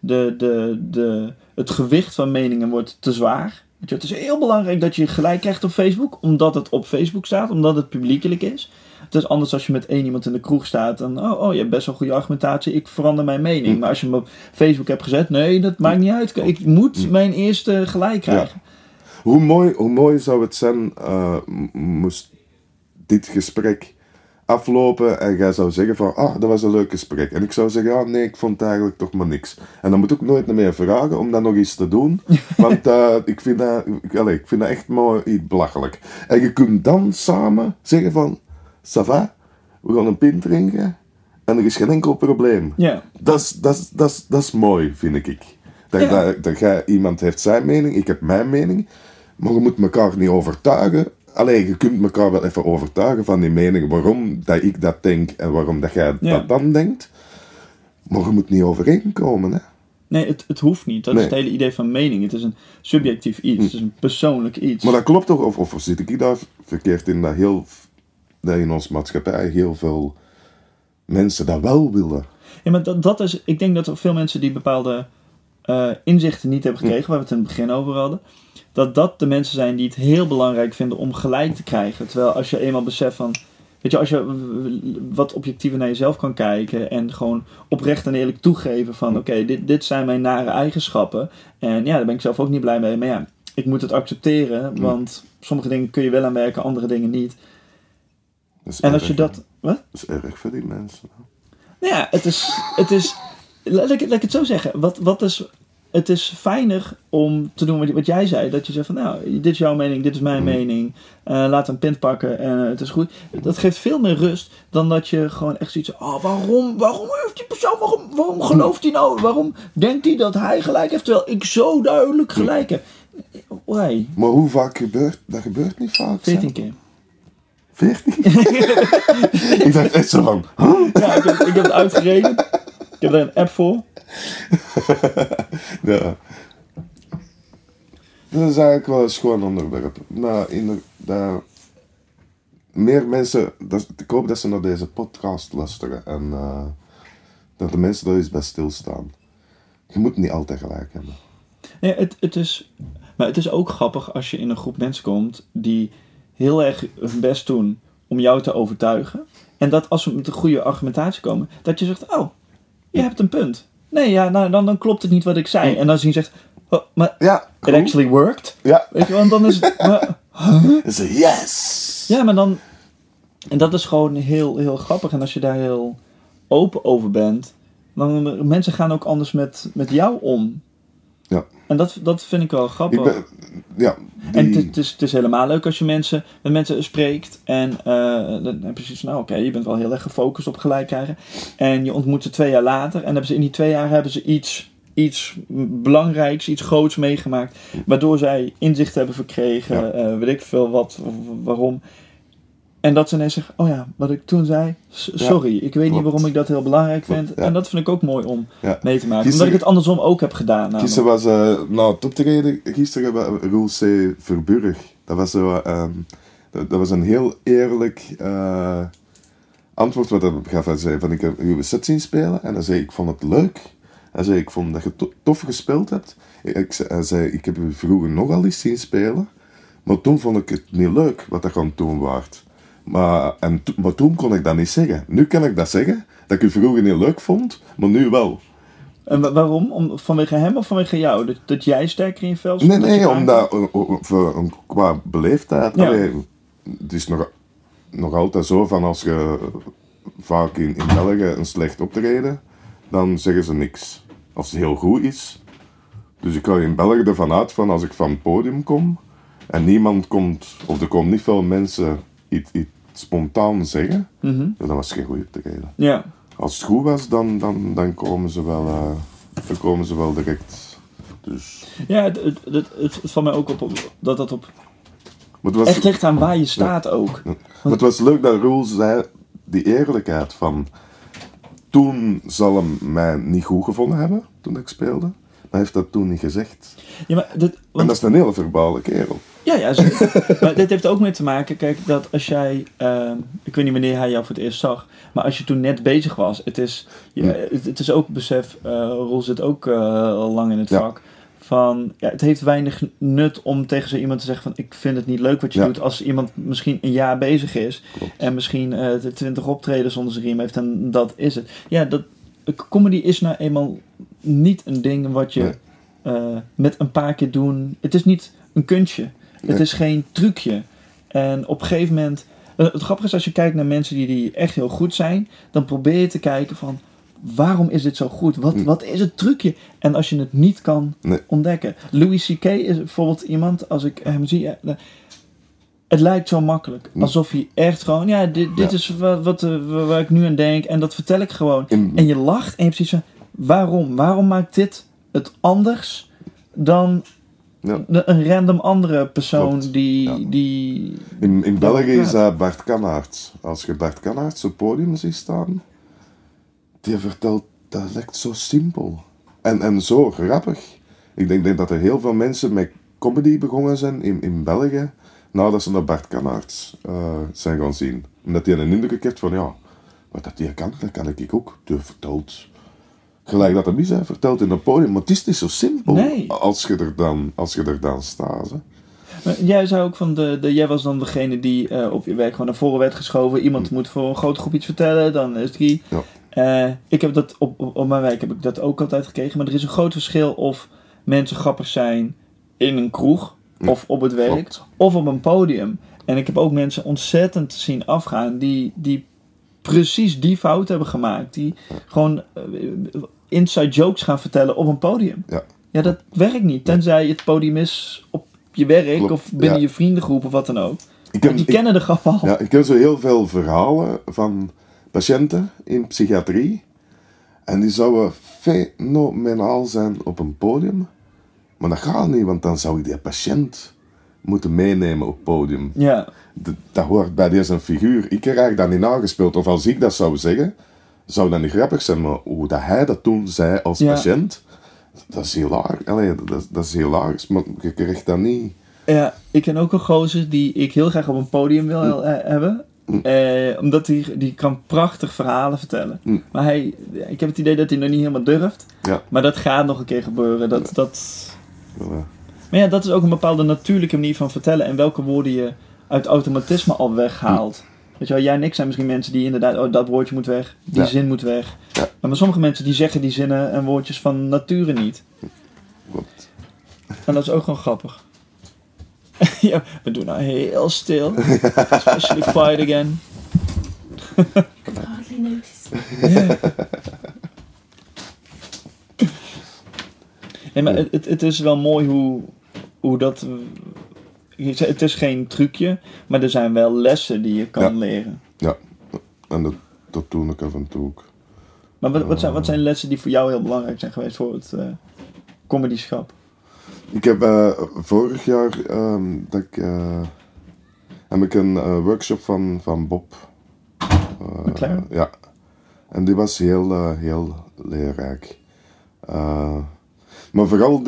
er het gewicht van meningen wordt te zwaar. Weet je, het is heel belangrijk dat je gelijk krijgt op Facebook. Omdat het op Facebook staat. Omdat het publiekelijk is. Het is anders als je met één iemand in de kroeg staat. En je hebt best wel goede argumentatie. Ik verander mijn mening. Maar als je hem op Facebook hebt gezet. Nee, dat maakt niet uit. Ik moet mijn eerste gelijk krijgen. Ja. Hoe mooi zou het zijn... moest dit gesprek... aflopen en jij zou zeggen van, dat was een leuk gesprek. En ik zou zeggen, nee, ik vond eigenlijk toch maar niks. En dan moet ik nooit meer vragen om dat nog eens te doen. Want ik vind dat echt mooi belachelijk. En je kunt dan samen zeggen van, ça va, we gaan een pint drinken en er is geen enkel probleem. Ja. Dat is mooi, vind ik. Dat iemand heeft zijn mening, ik heb mijn mening, maar je moet elkaar niet overtuigen. Alleen, je kunt elkaar wel even overtuigen van die mening, waarom dat ik dat denk en waarom dat jij dat dan denkt. Maar je moet niet overeenkomen, hè. Nee, het hoeft niet. Dat is het hele idee van mening. Het is een subjectief iets, het is een persoonlijk iets. Maar dat klopt toch, of zit ik daar verkeerd in, dat in onze maatschappij heel veel mensen dat wel willen. Ja, maar dat is, ik denk dat er veel mensen die bepaalde inzichten niet hebben gekregen, waar we het in het begin over hadden, dat de mensen zijn die het heel belangrijk vinden om gelijk te krijgen. Terwijl als je eenmaal beseft van, weet je, als je wat objectiever naar jezelf kan kijken en gewoon oprecht en eerlijk toegeven van, oké, dit zijn mijn nare eigenschappen. En ja, daar ben ik zelf ook niet blij mee. Maar ja, ik moet het accepteren, want sommige dingen kun je wel aan werken, andere dingen niet. En als je dat... Wat? Dat is erg voor die mensen. Nou ja, het is laat ik het zo zeggen. Het is fijner om te doen wat jij zei. Dat je zegt van, nou, dit is jouw mening, dit is mijn mening. Laat een pint pakken en het is goed. Dat geeft veel meer rust dan dat je gewoon echt zoiets... waarom heeft die persoon... Waarom gelooft hij nou? Waarom denkt hij dat hij gelijk heeft? Terwijl ik zo duidelijk gelijk heb. Why? Maar hoe vaak gebeurt... Dat gebeurt niet vaak. 14 keer. 14? Ik dacht echt zo van... Huh? Ja, ik heb het uitgerekend. Ik heb daar een app voor. Ja. Dat is eigenlijk wel een schoon onderwerp. Nou, inderdaad... Meer mensen... ik hoop dat ze naar deze podcast luisteren. En dat de mensen daar eens bij stilstaan. Je moet niet altijd gelijk hebben. Ja, maar het is ook grappig als je in een groep mensen komt die heel erg hun best doen om jou te overtuigen. En dat als ze met een goede argumentatie komen, dat je zegt, je hebt een punt. Nee, ja, nou, dan klopt het niet wat ik zei. En dan zien ze zegt, maar ja, it actually worked. Ja. Weet je, want dan is het... Yes! Ja, maar dan... En dat is gewoon heel, heel grappig. En als je daar heel open over bent, dan mensen gaan ook anders met jou om. Ja. En dat vind ik wel grappig. En het is helemaal leuk als je met mensen spreekt. En dan heb je zoiets van, oké, je bent wel heel erg gefocust op gelijk krijgen. En je ontmoet ze 2 jaar later. En in die 2 jaar hebben ze iets belangrijks, iets groots meegemaakt. Waardoor zij inzicht hebben verkregen. Weet ik veel wat, waarom. En dat ze ineens zeggen, wat ik toen zei, sorry, ik weet niet waarom ik dat heel belangrijk vind. Ja. En dat vind ik ook mooi om mee te maken. Omdat ik het andersom ook heb gedaan. Gisteren was, het optreden, gisteren Roel C. Verburg. Dat was een heel eerlijk antwoord wat hij gaf. Hij zei van, ik heb uw set zien spelen. En hij zei, ik vond het leuk. Hij zei, ik vond dat je tof gespeeld hebt. Hij zei, ik heb u vroeger nogal eens zien spelen. Maar toen vond ik het niet leuk wat dat gewoon toen waard. Maar toen kon ik dat niet zeggen. Nu kan ik dat zeggen, dat ik u vroeger niet leuk vond, maar nu wel. En waarom? Vanwege hem of vanwege jou? Dat jij sterker in je vel zit? Nee, omdat qua beleefdheid. Ja. Het is nog altijd zo van als je vaak in België een slecht optreden, dan zeggen ze niks. Als het heel goed is. Dus ik ga in België ervan uit van als ik van het podium kom en niemand komt, of er komen niet veel mensen iets spontaan zeggen, dan was het geen goede optreden. Ja. Als het goed was, dan komen ze wel direct. Dus. Ja, het valt mij ook op dat het op... echt ligt aan waar je staat ook. Ja. Maar het was leuk dat Roel zei, die eerlijkheid van... Toen zal hem mij niet goed gevonden hebben, toen ik speelde. hij heeft dat toen niet gezegd. Ja, maar En dat is een hele verbale kerel. Ja, maar dit heeft ook mee te maken, kijk, dat als jij, ik weet niet wanneer hij jou voor het eerst zag, maar als je toen net bezig was, het is ook besef, Roel zit ook al lang in het vak, van, het heeft weinig nut om tegen zo iemand te zeggen van, ik vind het niet leuk wat je doet, als iemand misschien een jaar bezig is, en misschien 20 optredens onder zijn riem heeft, en dat is het. Ja, comedy is nou eenmaal niet een ding wat je met een paar keer doen, het is niet een kunstje. Het is geen trucje. En op een gegeven moment... Het grappige is, als je kijkt naar mensen die echt heel goed zijn, dan probeer je te kijken van, waarom is dit zo goed? Wat is het trucje? En als je het niet kan ontdekken. Louis C.K. is bijvoorbeeld iemand, als ik hem zie, het lijkt zo makkelijk. Alsof hij echt gewoon, dit is waar ik nu aan denk. En dat vertel ik gewoon. En je lacht en je hebt zoiets van, waarom? Waarom maakt dit het anders dan... Ja. Een random andere persoon die... In België is dat Bart Kannaerts. Als je Bart Kannaerts op het podium ziet staan, die vertelt, dat lijkt zo simpel. En zo grappig. Ik denk dat er heel veel mensen met comedy begonnen zijn in België, nadat ze naar Bart Kannaerts zijn gaan zien. Omdat hij een indruk heeft van, wat dat die kan, dat kan ik ook. Die vertelt... Gelijk dat hem is, vertelt in een podium. Maar het is niet zo simpel als je er dan staat. Jij zei ook van, jij was dan degene die op je werk gewoon naar voren werd geschoven. Iemand moet voor een grote groep iets vertellen, dan is het die. Ja. Ik heb dat op mijn werk heb ik dat ook altijd gekregen. Maar er is een groot verschil of mensen grappig zijn in een kroeg, of op het werk, of op een podium. En ik heb ook mensen ontzettend zien afgaan die precies die fout hebben gemaakt. Die gewoon inside jokes gaan vertellen op een podium. Ja, dat werkt niet. Tenzij het podium is op je werk of binnen je vriendengroep of wat dan ook. Die kennen de grap al. Ja, ik ken zo heel veel verhalen van patiënten in psychiatrie. En die zouden fenomenaal zijn op een podium. Maar dat gaat niet, want dan zou ik die patiënt moeten meenemen op het podium. Ja. Dat hoort bij deze figuur. Ik krijg dat niet nagespeeld. Of als ik dat zou zeggen, zou dat niet grappig zijn. Maar hoe dat hij dat toen zei als patiënt, dat is hilarisch. Allee, dat is hilarisch, maar je krijgt dat niet. Ja, ik ken ook een gozer die ik heel graag op een podium wil hebben. Omdat die kan prachtig verhalen vertellen. Maar ik heb het idee dat hij nog niet helemaal durft. Ja. Maar dat gaat nog een keer gebeuren. Maar ja, dat is ook een bepaalde natuurlijke manier van vertellen. En welke woorden je uit automatisme al weghaalt. Weet je wel, jij en ik zijn misschien mensen die inderdaad, dat woordje moet weg, die zin moet weg. Ja. Maar sommige mensen die zeggen die zinnen en woordjes van nature niet. Klopt. En dat is ook gewoon grappig. Ja, we doen nou heel stil. Especially quiet again. Hardly notice. Nee, maar het is wel mooi hoe dat... Het is geen trucje, maar er zijn wel lessen die je kan leren. Ja, en dat doe ik af en toe ook. Maar wat zijn lessen die voor jou heel belangrijk zijn geweest voor het comedyschap? Ik heb vorig jaar heb ik een workshop van Bob. Ja, en die was heel leerrijk. Maar vooral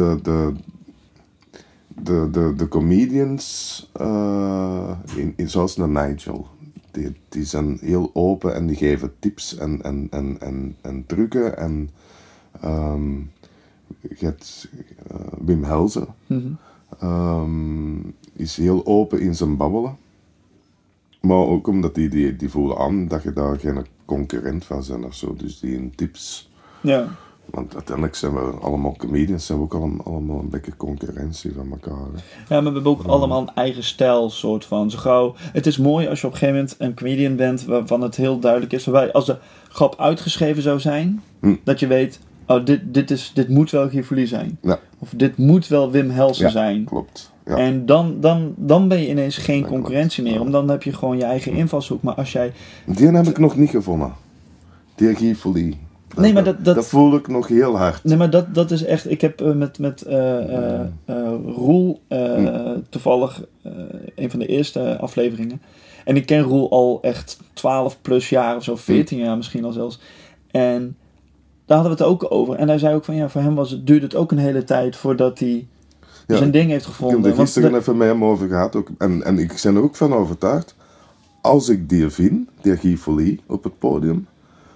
de comedians, zoals een Nigel, die zijn heel open en die geven tips en trucken. En je hebt Wim Helsen, is heel open in zijn babbelen. Maar ook omdat die voelen aan dat je daar geen concurrent van bent of zo. Dus die in tips. Ja. Want uiteindelijk zijn we allemaal comedians, zijn we ook allemaal een beetje concurrentie van elkaar. Hè? Ja, maar we hebben ook allemaal een eigen stijl, soort van. Zo gauw. Het is mooi als je op een gegeven moment een comedian bent waarvan het heel duidelijk is. Waarbij als de grap uitgeschreven zou zijn, dat je weet, oh, dit moet wel Guy Foulie zijn. Ja. Of dit moet wel Wim Helsen zijn. Klopt. Ja. En dan ben je ineens geen concurrentie meer. Want dan heb je gewoon je eigen invalshoek. Maar als jij... Die heb ik nog niet gevonden. Die Guy Foulie. Nee, maar dat voel ik nog heel hard. Nee, maar dat is echt... Ik heb met Roel toevallig een van de eerste afleveringen. En ik ken Roel al echt 12 plus jaar of zo, 14 jaar misschien al zelfs. En daar hadden we het ook over. En hij zei ook van, ja, voor hem duurde het ook een hele tijd voordat hij zijn ding heeft gevonden. Ik heb er gisteren even met hem over gehad. Ook, en ik ben er ook van overtuigd. Als ik die vind, die Guy Folie op het podium.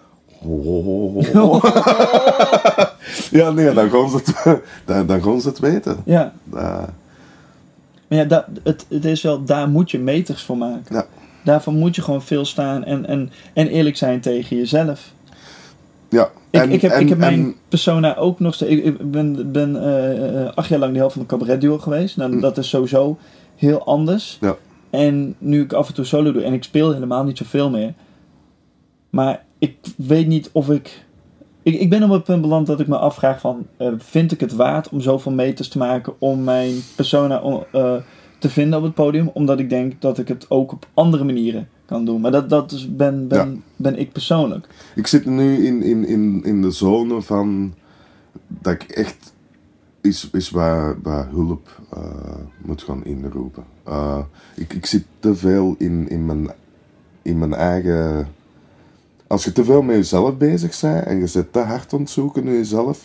Ja, nee, dan gaan ze het weten. Ja. Maar ja, het is wel, daar moet je meters voor maken. Ja. Daarvan moet je gewoon veel staan en eerlijk zijn tegen jezelf. Ja. Ik heb mijn persona ook nog steeds. Ik ben 8 jaar lang de helft van een cabaretduo geweest. Nou, dat is sowieso heel anders. Ja. En nu ik af en toe solo doe en ik speel helemaal niet zoveel meer. Maar ik weet niet of ik ben op het punt beland dat ik me afvraag van... vind ik het waard om zoveel meters te maken om mijn persona te vinden op het podium? Omdat ik denk dat ik het ook op andere manieren kan doen. Maar dat is, ben ik persoonlijk. Ik zit nu in de zone van... dat ik echt is waar hulp moet gaan inroepen. Ik zit te veel in mijn eigen... Als je te veel met jezelf bezig bent en je zit te hard aan het zoeken naar jezelf,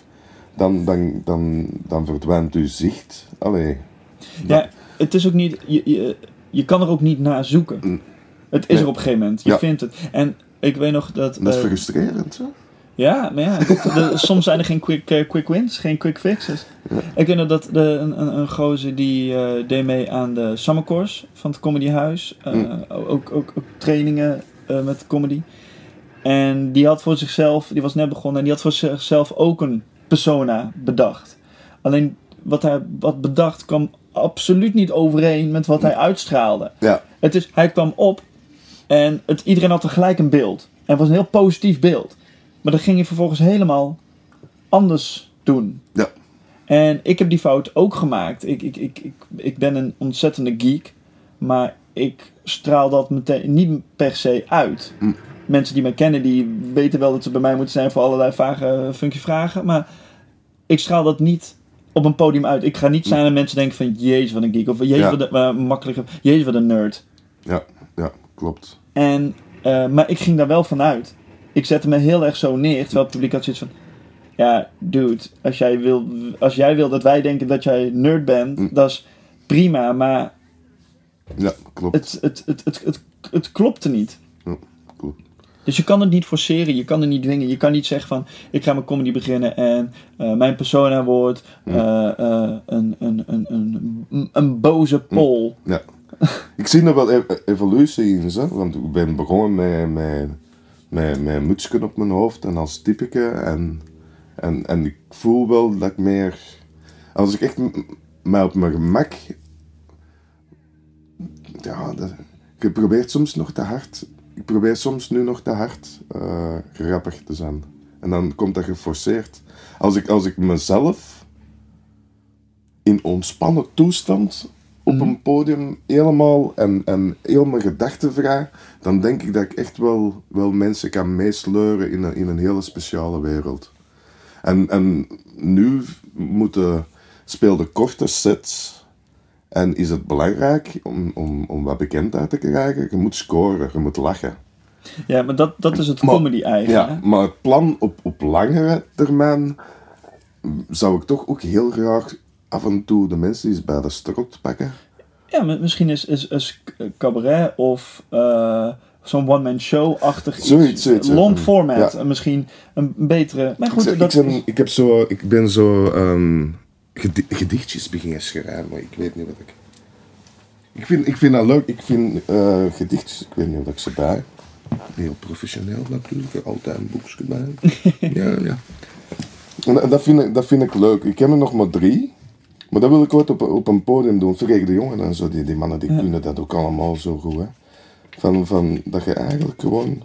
dan verdwijnt je zicht. Allee. Ja, het is ook niet... Je kan er ook niet naar zoeken. Het is er op een gegeven moment. Je vindt het. En ik weet nog dat... Dat is frustrerend, zo. Ja, maar ja. Soms zijn er geen quick wins, geen quick fixes. Ja. Ik weet nog dat een gozer die deed mee aan de Summer Course van het Comedyhuis. Ook trainingen met comedy. En die had voor zichzelf, die was net begonnen, en die had voor zichzelf ook een persona bedacht. Alleen wat bedacht kwam absoluut niet overeen met wat hij uitstraalde. Ja. Hij kwam op en iedereen had tegelijk een beeld. En het was een heel positief beeld. Maar dat ging je vervolgens helemaal anders doen. Ja. En ik heb die fout ook gemaakt. Ik ben een ontzettende geek, maar ik straal dat meteen niet per se uit. Mensen die mij kennen, die weten wel dat ze bij mij moeten zijn voor allerlei vage, funky vragen. Maar ik straal dat niet op een podium uit. Ik ga niet staan en mensen denken van, jezus wat een geek. Of jezus wat makkelijker. Jezus wat een nerd. Ja, klopt. Maar ik ging daar wel vanuit. Ik zette me heel erg zo neer, terwijl het publiek had zoiets van... Ja, dude, als jij wil dat wij denken dat jij nerd bent, dat is prima, maar... Ja, klopt. Het klopte niet. Ja, klopt. Dus je kan het niet forceren, je kan het niet dwingen. Je kan niet zeggen van, ik ga mijn comedy beginnen en mijn persona wordt een boze Pool. Ja. Ik zie er wel evolutie in, hè? Want ik ben begonnen met een mutsje op mijn hoofd en als typeke. En ik voel wel dat ik meer... Als ik echt mij op mijn gemak... Ja, ik probeer soms nog te hard... Ik probeer soms nu nog te hard grappig te zijn. En dan komt dat geforceerd. Als ik mezelf in ontspannen toestand op een podium helemaal en heel mijn gedachten vraag, dan denk ik dat ik echt wel mensen kan meesleuren in een hele speciale wereld. En nu speelde korte sets en is het belangrijk om wat bekendheid te krijgen. Je moet scoren, je moet lachen. Ja, maar dat is het comedy eigen. Ja, maar het plan op langere termijn zou ik toch ook heel graag af en toe de mensen eens bij de strot pakken. Ja, misschien is cabaret of zo'n one-man show-achtig Zoiets. Long format. Ja. Misschien een betere... Maar goed, ik ben zo gedichtjes beginnen schrijven, maar ik weet niet wat ik vind dat leuk. Ik vind gedichtjes, ik weet niet wat ik ze bij. Heel professioneel natuurlijk, altijd een boekje bij. Ja. En dat vind ik leuk. Ik heb er nog maar 3. Maar dat wil ik ooit op een podium doen. Vergeet de jongen en zo. Die mannen die kunnen dat ook allemaal zo goed. Hè. Van dat je eigenlijk gewoon...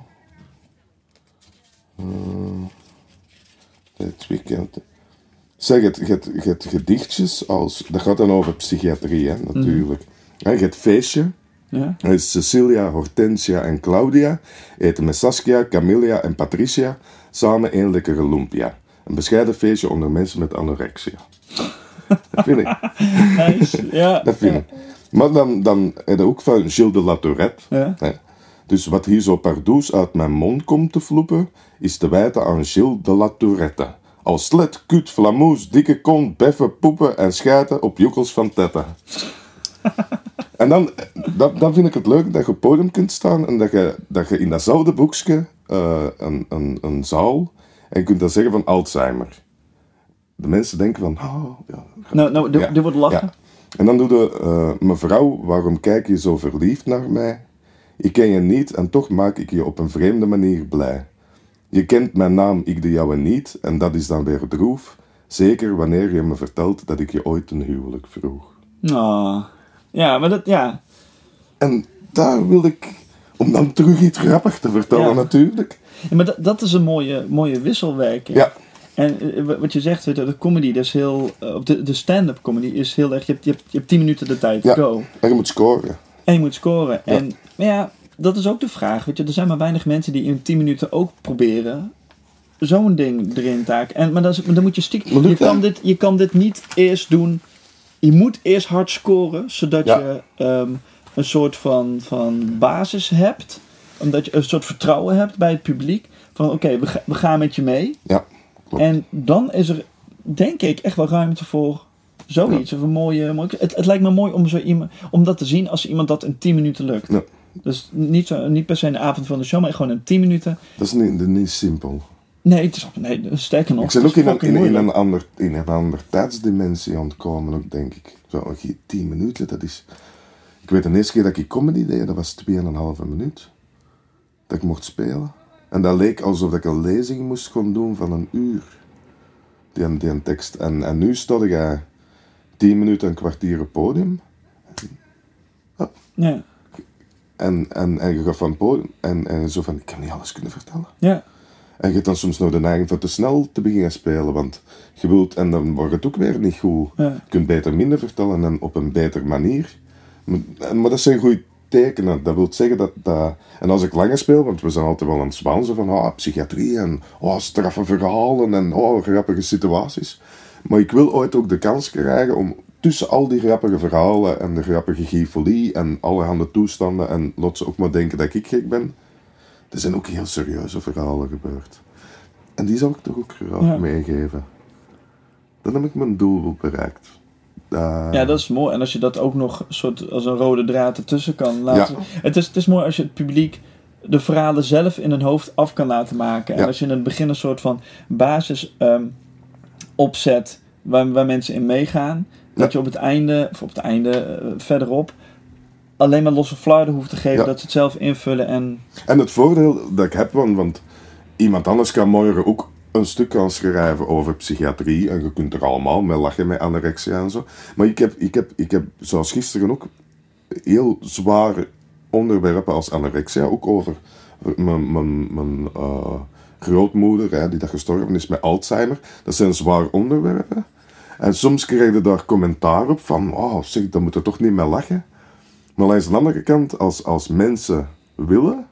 het weekend... Zeg, je hebt gedichtjes als... Dat gaat dan over psychiatrie, hè, natuurlijk. Je hebt feestje. Ja. Cecilia, Hortensia en Claudia eten met Saskia, Camilla en Patricia samen een lekkere lumpia. Een bescheiden feestje onder mensen met anorexia. Dat vind ik. Nice. Ja. Dat vind ik. Maar dan heb je ook van Gilles de La Tourette. Ja. Dus wat hier zo pardoes uit mijn mond komt te vloepen, is te wijten aan Gilles de La Tourette. Als slet, kut, flamoes, dikke kont, beffen, poepen en schijten op joekels van tetten. En dan vind ik het leuk dat je op het podium kunt staan en dat je in datzelfde boekje een zaal en je kunt dan zeggen van Alzheimer. De mensen denken van, dit wordt lachen. Ja. En dan doe je, mevrouw, waarom kijk je zo verliefd naar mij? Ik ken je niet en toch maak ik je op een vreemde manier blij. Je kent mijn naam, ik de jouwe niet, en dat is dan weer droef. Zeker wanneer je me vertelt dat ik je ooit een huwelijk vroeg. Oh. Ja, maar dat, ja. En daar wil ik, om dan terug iets grappig te vertellen natuurlijk. Ja, maar dat is een mooie wisselwerking. Ja. En wat je zegt, de comedy, dat is heel, de stand-up comedy is heel erg, je hebt 10 minuten de tijd, go. En je moet scoren. En je moet scoren. Ja. Maar ja, dat is ook de vraag, weet je. Er zijn maar weinig mensen die in 10 minuten ook proberen zo'n ding erin te haken. Maar dan moet je stiekem, je kan dit niet eerst doen. Je moet eerst hard scoren, zodat je een soort van basis hebt. Omdat je een soort vertrouwen hebt bij het publiek. Van oké, we gaan met je mee. Ja, klopt. En dan is er, denk ik, echt wel ruimte voor zoiets. Ja. Of een mooie het lijkt me mooi om dat te zien als iemand dat in 10 minuten lukt. Ja. Dus niet per se in de avond van de show, maar gewoon in 10 minuten. Dat is niet simpel. Nee, sterker nog. Ik ben ook in een ander tijdsdimensie aan het komen, ook, denk ik. Zo, 10 minuten, dat is... Ik weet de eerste keer dat ik comedy deed, dat was 2,5 minuut. Dat ik mocht spelen. En dat leek alsof ik een lezing moest gaan doen van 1 uur. Die tekst. En nu stond ik 10 minuten, een kwartier op het podium. Ja. En je gaat van het podium en zo van, ik kan niet alles kunnen vertellen. Ja. En je hebt dan soms nog de neiging van te snel te beginnen spelen, want je wilt, en dan wordt het ook weer niet goed. Ja. Je kunt beter minder vertellen en op een betere manier. Maar dat zijn goede tekenen. Dat wil zeggen dat... En als ik langer speel, want we zijn altijd wel aan het zwansen van psychiatrie en straffe verhalen en grappige situaties. Maar ik wil ooit ook de kans krijgen om tussen al die grappige verhalen en de grappige gyfolie en allerhande toestanden en laat ze ook maar denken dat ik gek ben. Er zijn ook heel serieuze verhalen gebeurd. En die zou ik toch ook graag meegeven. Dan heb ik mijn doel bereikt. Ja, dat is mooi. En als je dat ook nog soort als een rode draad ertussen kan laten... Ja. Het is mooi als je het publiek de verhalen zelf in hun hoofd af kan laten maken. En als je in het begin een soort van basis opzet waar mensen in meegaan. Dat je op het einde verderop alleen maar losse flarden hoeft te geven, dat ze het zelf invullen. En het voordeel dat ik heb, want iemand anders kan morgen ook een stuk gaan schrijven over psychiatrie en je kunt er allemaal mee lachen met anorexia en zo. Maar ik heb zoals gisteren ook heel zware onderwerpen als anorexia, ook over mijn grootmoeder, die dat gestorven is met Alzheimer. Dat zijn zware onderwerpen. En soms krijg je daar commentaar op van, zeg, daar moet je toch niet mee lachen. Maar langs de andere kant, als mensen willen,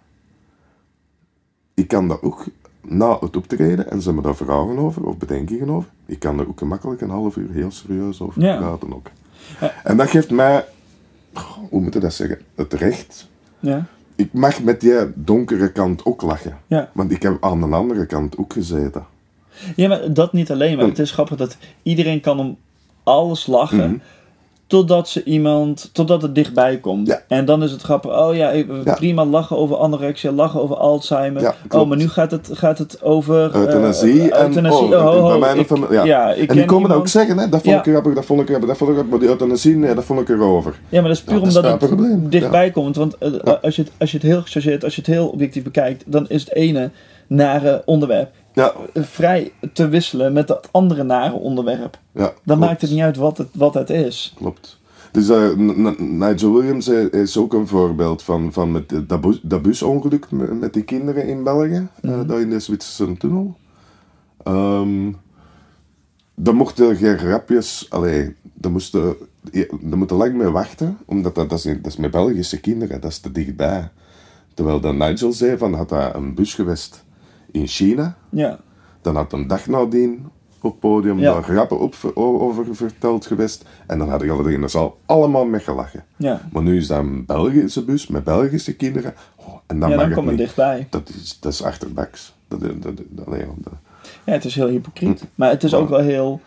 ik kan dat ook na het optreden, en ze hebben daar vragen over, of bedenkingen over, ik kan er ook gemakkelijk een half uur heel serieus over praten ook. En dat geeft mij, hoe moet je dat zeggen, het recht. Ja. Ik mag met die donkere kant ook lachen. Ja. Want ik heb aan de andere kant ook gezeten. Ja, maar dat niet alleen, maar het is grappig dat iedereen kan om alles lachen. Mm-hmm. Totdat het dichtbij komt. Ja. En dan is het grappig. Prima lachen over anorexia, lachen over Alzheimer. Ja, maar nu gaat het over... Euthanasie. En die komen dat ook zeggen, hè? Dat vond ik grappig. Maar die euthanasie, nee, dat vond ik erover. Ja, maar dat is puur omdat het dichtbij komt. Want als je het heel gechargeerd, als je het heel objectief bekijkt, dan is het ene nare onderwerp vrij te wisselen met dat andere nare onderwerp. Ja, dan maakt het niet uit wat het is. Klopt. Dus Nigel Williams is ook een voorbeeld van met dat busongeluk met die kinderen in België, daar in de Zwitserse tunnel. Daar mochten geen grapjes, daar moeten lang mee wachten, omdat dat is met Belgische kinderen, dat is te dichtbij. Terwijl dan Nigel zei van, had hij een bus geweest in China. Ja. Dan had een dag nadien op het podium daar grappen over verteld geweest. En dan had ik in de zaal allemaal mee gelachen. Ja. Maar nu is dat een Belgische bus met Belgische kinderen. En dan ja, mag dan het komt het niet. dichtbij. Dat is achterbaks. Ja, het is heel hypocriet. Maar het is ook wel heel...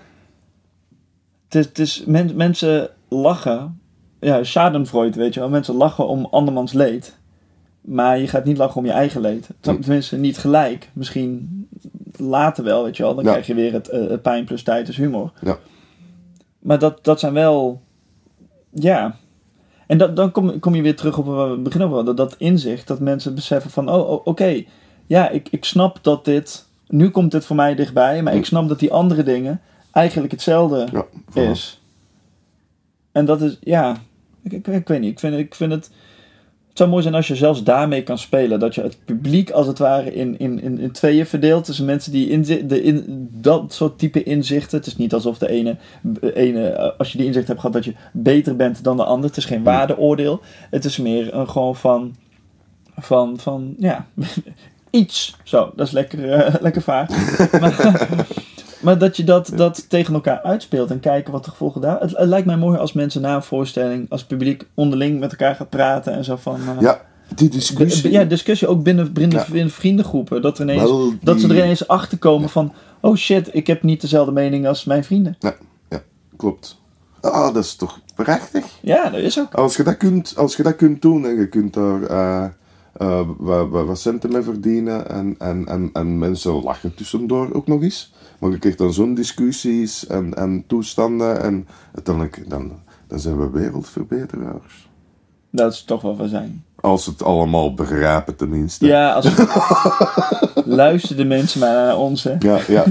Mensen lachen... Ja, Schadenfreude, weet je wel. Mensen lachen om andermans leed. Maar je gaat niet lachen om je eigen leed. Tenminste, niet gelijk. Misschien later wel, weet je wel. Dan krijg je weer het pijn plus tijd is humor. Ja. Maar dat zijn wel... Ja... En dan kom je weer terug op waar we beginnen over hadden. Dat inzicht, dat mensen beseffen van... Oké, ja, ik snap dat dit... Nu komt dit voor mij dichtbij. Maar ik snap dat die andere dingen eigenlijk hetzelfde is. En dat is, ja... Ik weet niet. Ik vind het... Het zou mooi zijn als je zelfs daarmee kan spelen. Dat je het publiek als het ware in tweeën verdeelt. Tussen mensen die dat soort type inzichten. Het is niet alsof de ene als je die inzicht hebt gehad, dat je beter bent dan de ander. Het is geen waardeoordeel. Het is meer gewoon van ja, iets. Zo, dat is lekker vaart. Maar dat je dat tegen elkaar uitspeelt en kijken wat de gevolgen daar... Het lijkt mij mooi als mensen na een voorstelling, als het publiek onderling met elkaar gaat praten en zo van... die discussie. Discussie ook binnen vriendengroepen. Dat ze er ineens achter komen van... Oh shit, ik heb niet dezelfde mening als mijn vrienden. Ja, klopt. Dat is toch prachtig? Ja, dat is ook. Als je dat kunt doen en je kunt daar wat centen mee verdienen en mensen lachen tussendoor ook nog eens. Maar je krijgt dan zo'n discussies en toestanden en uiteindelijk dan zijn we wereldverbeteraars. Dat is toch wel wat zijn. Als het allemaal begrijpen tenminste. Ja, luister de mensen maar naar ons, hè. Ja.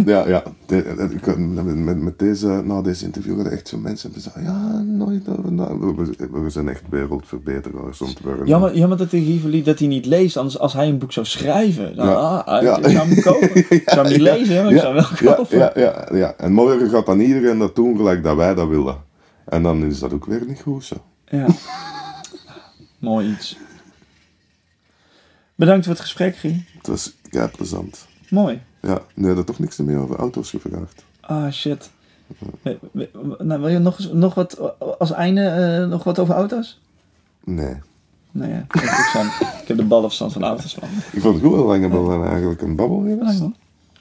Met deze interview gaan echt zo mensen zeggen, ja, nooit over na. We zijn echt wereldverbeteraars om te worden. Jammer dat de Givoli dat hij niet leest. Anders als hij een boek zou schrijven, dan ik zou hem kopen. Ik zou hem niet lezen, maar ik zou hem wel kopen. Ja. En morgen gaat dan iedereen dat doen gelijk dat wij dat willen. En dan is dat ook weer niet goed zo. Ja. Mooi iets. Bedankt voor het gesprek, Guy. Het was kei plezant. Mooi. Ja, nu heb je toch niks meer over auto's gevraagd. Ah, shit. Nou, wil je nog wat als einde nog wat over auto's? Nee. Nou ja, ik heb de ballenverstand van auto's van. Ik vond het goed wel lang hebben eigenlijk een babbel geweest. Ja,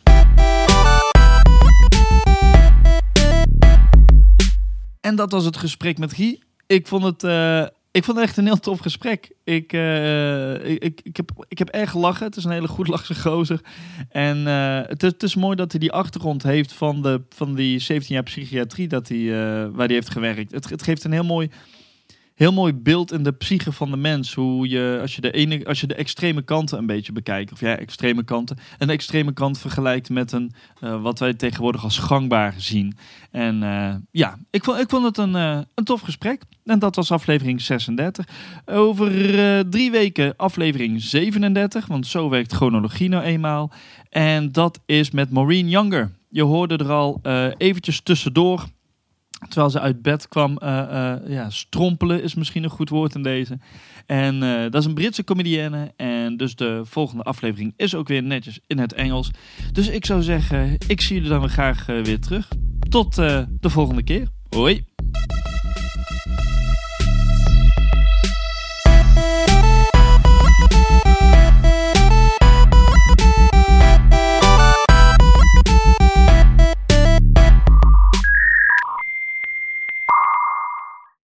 en dat was het gesprek met Guy. Ik vond het echt een heel tof gesprek. Ik heb erg gelachen. Het is een hele goed lachse gozer. En het is mooi dat hij die achtergrond heeft van die 17 jaar psychiatrie waar hij heeft gewerkt. Het geeft een heel mooi beeld in de psyche van de mens. Hoe je, als je de extreme kanten een beetje bekijkt. Of ja, extreme kanten. En de extreme kant vergelijkt met wat wij tegenwoordig als gangbaar zien. En ik vond het een tof gesprek. En dat was aflevering 36. Over 3 weken aflevering 37. Want zo werkt chronologie nou eenmaal. En dat is met Maureen Younger. Je hoorde er al eventjes tussendoor... Terwijl ze uit bed kwam, strompelen is misschien een goed woord in deze. En dat is een Britse comedienne. En dus de volgende aflevering is ook weer netjes in het Engels. Dus ik zou zeggen, ik zie jullie dan weer graag weer terug. Tot de volgende keer. Hoi!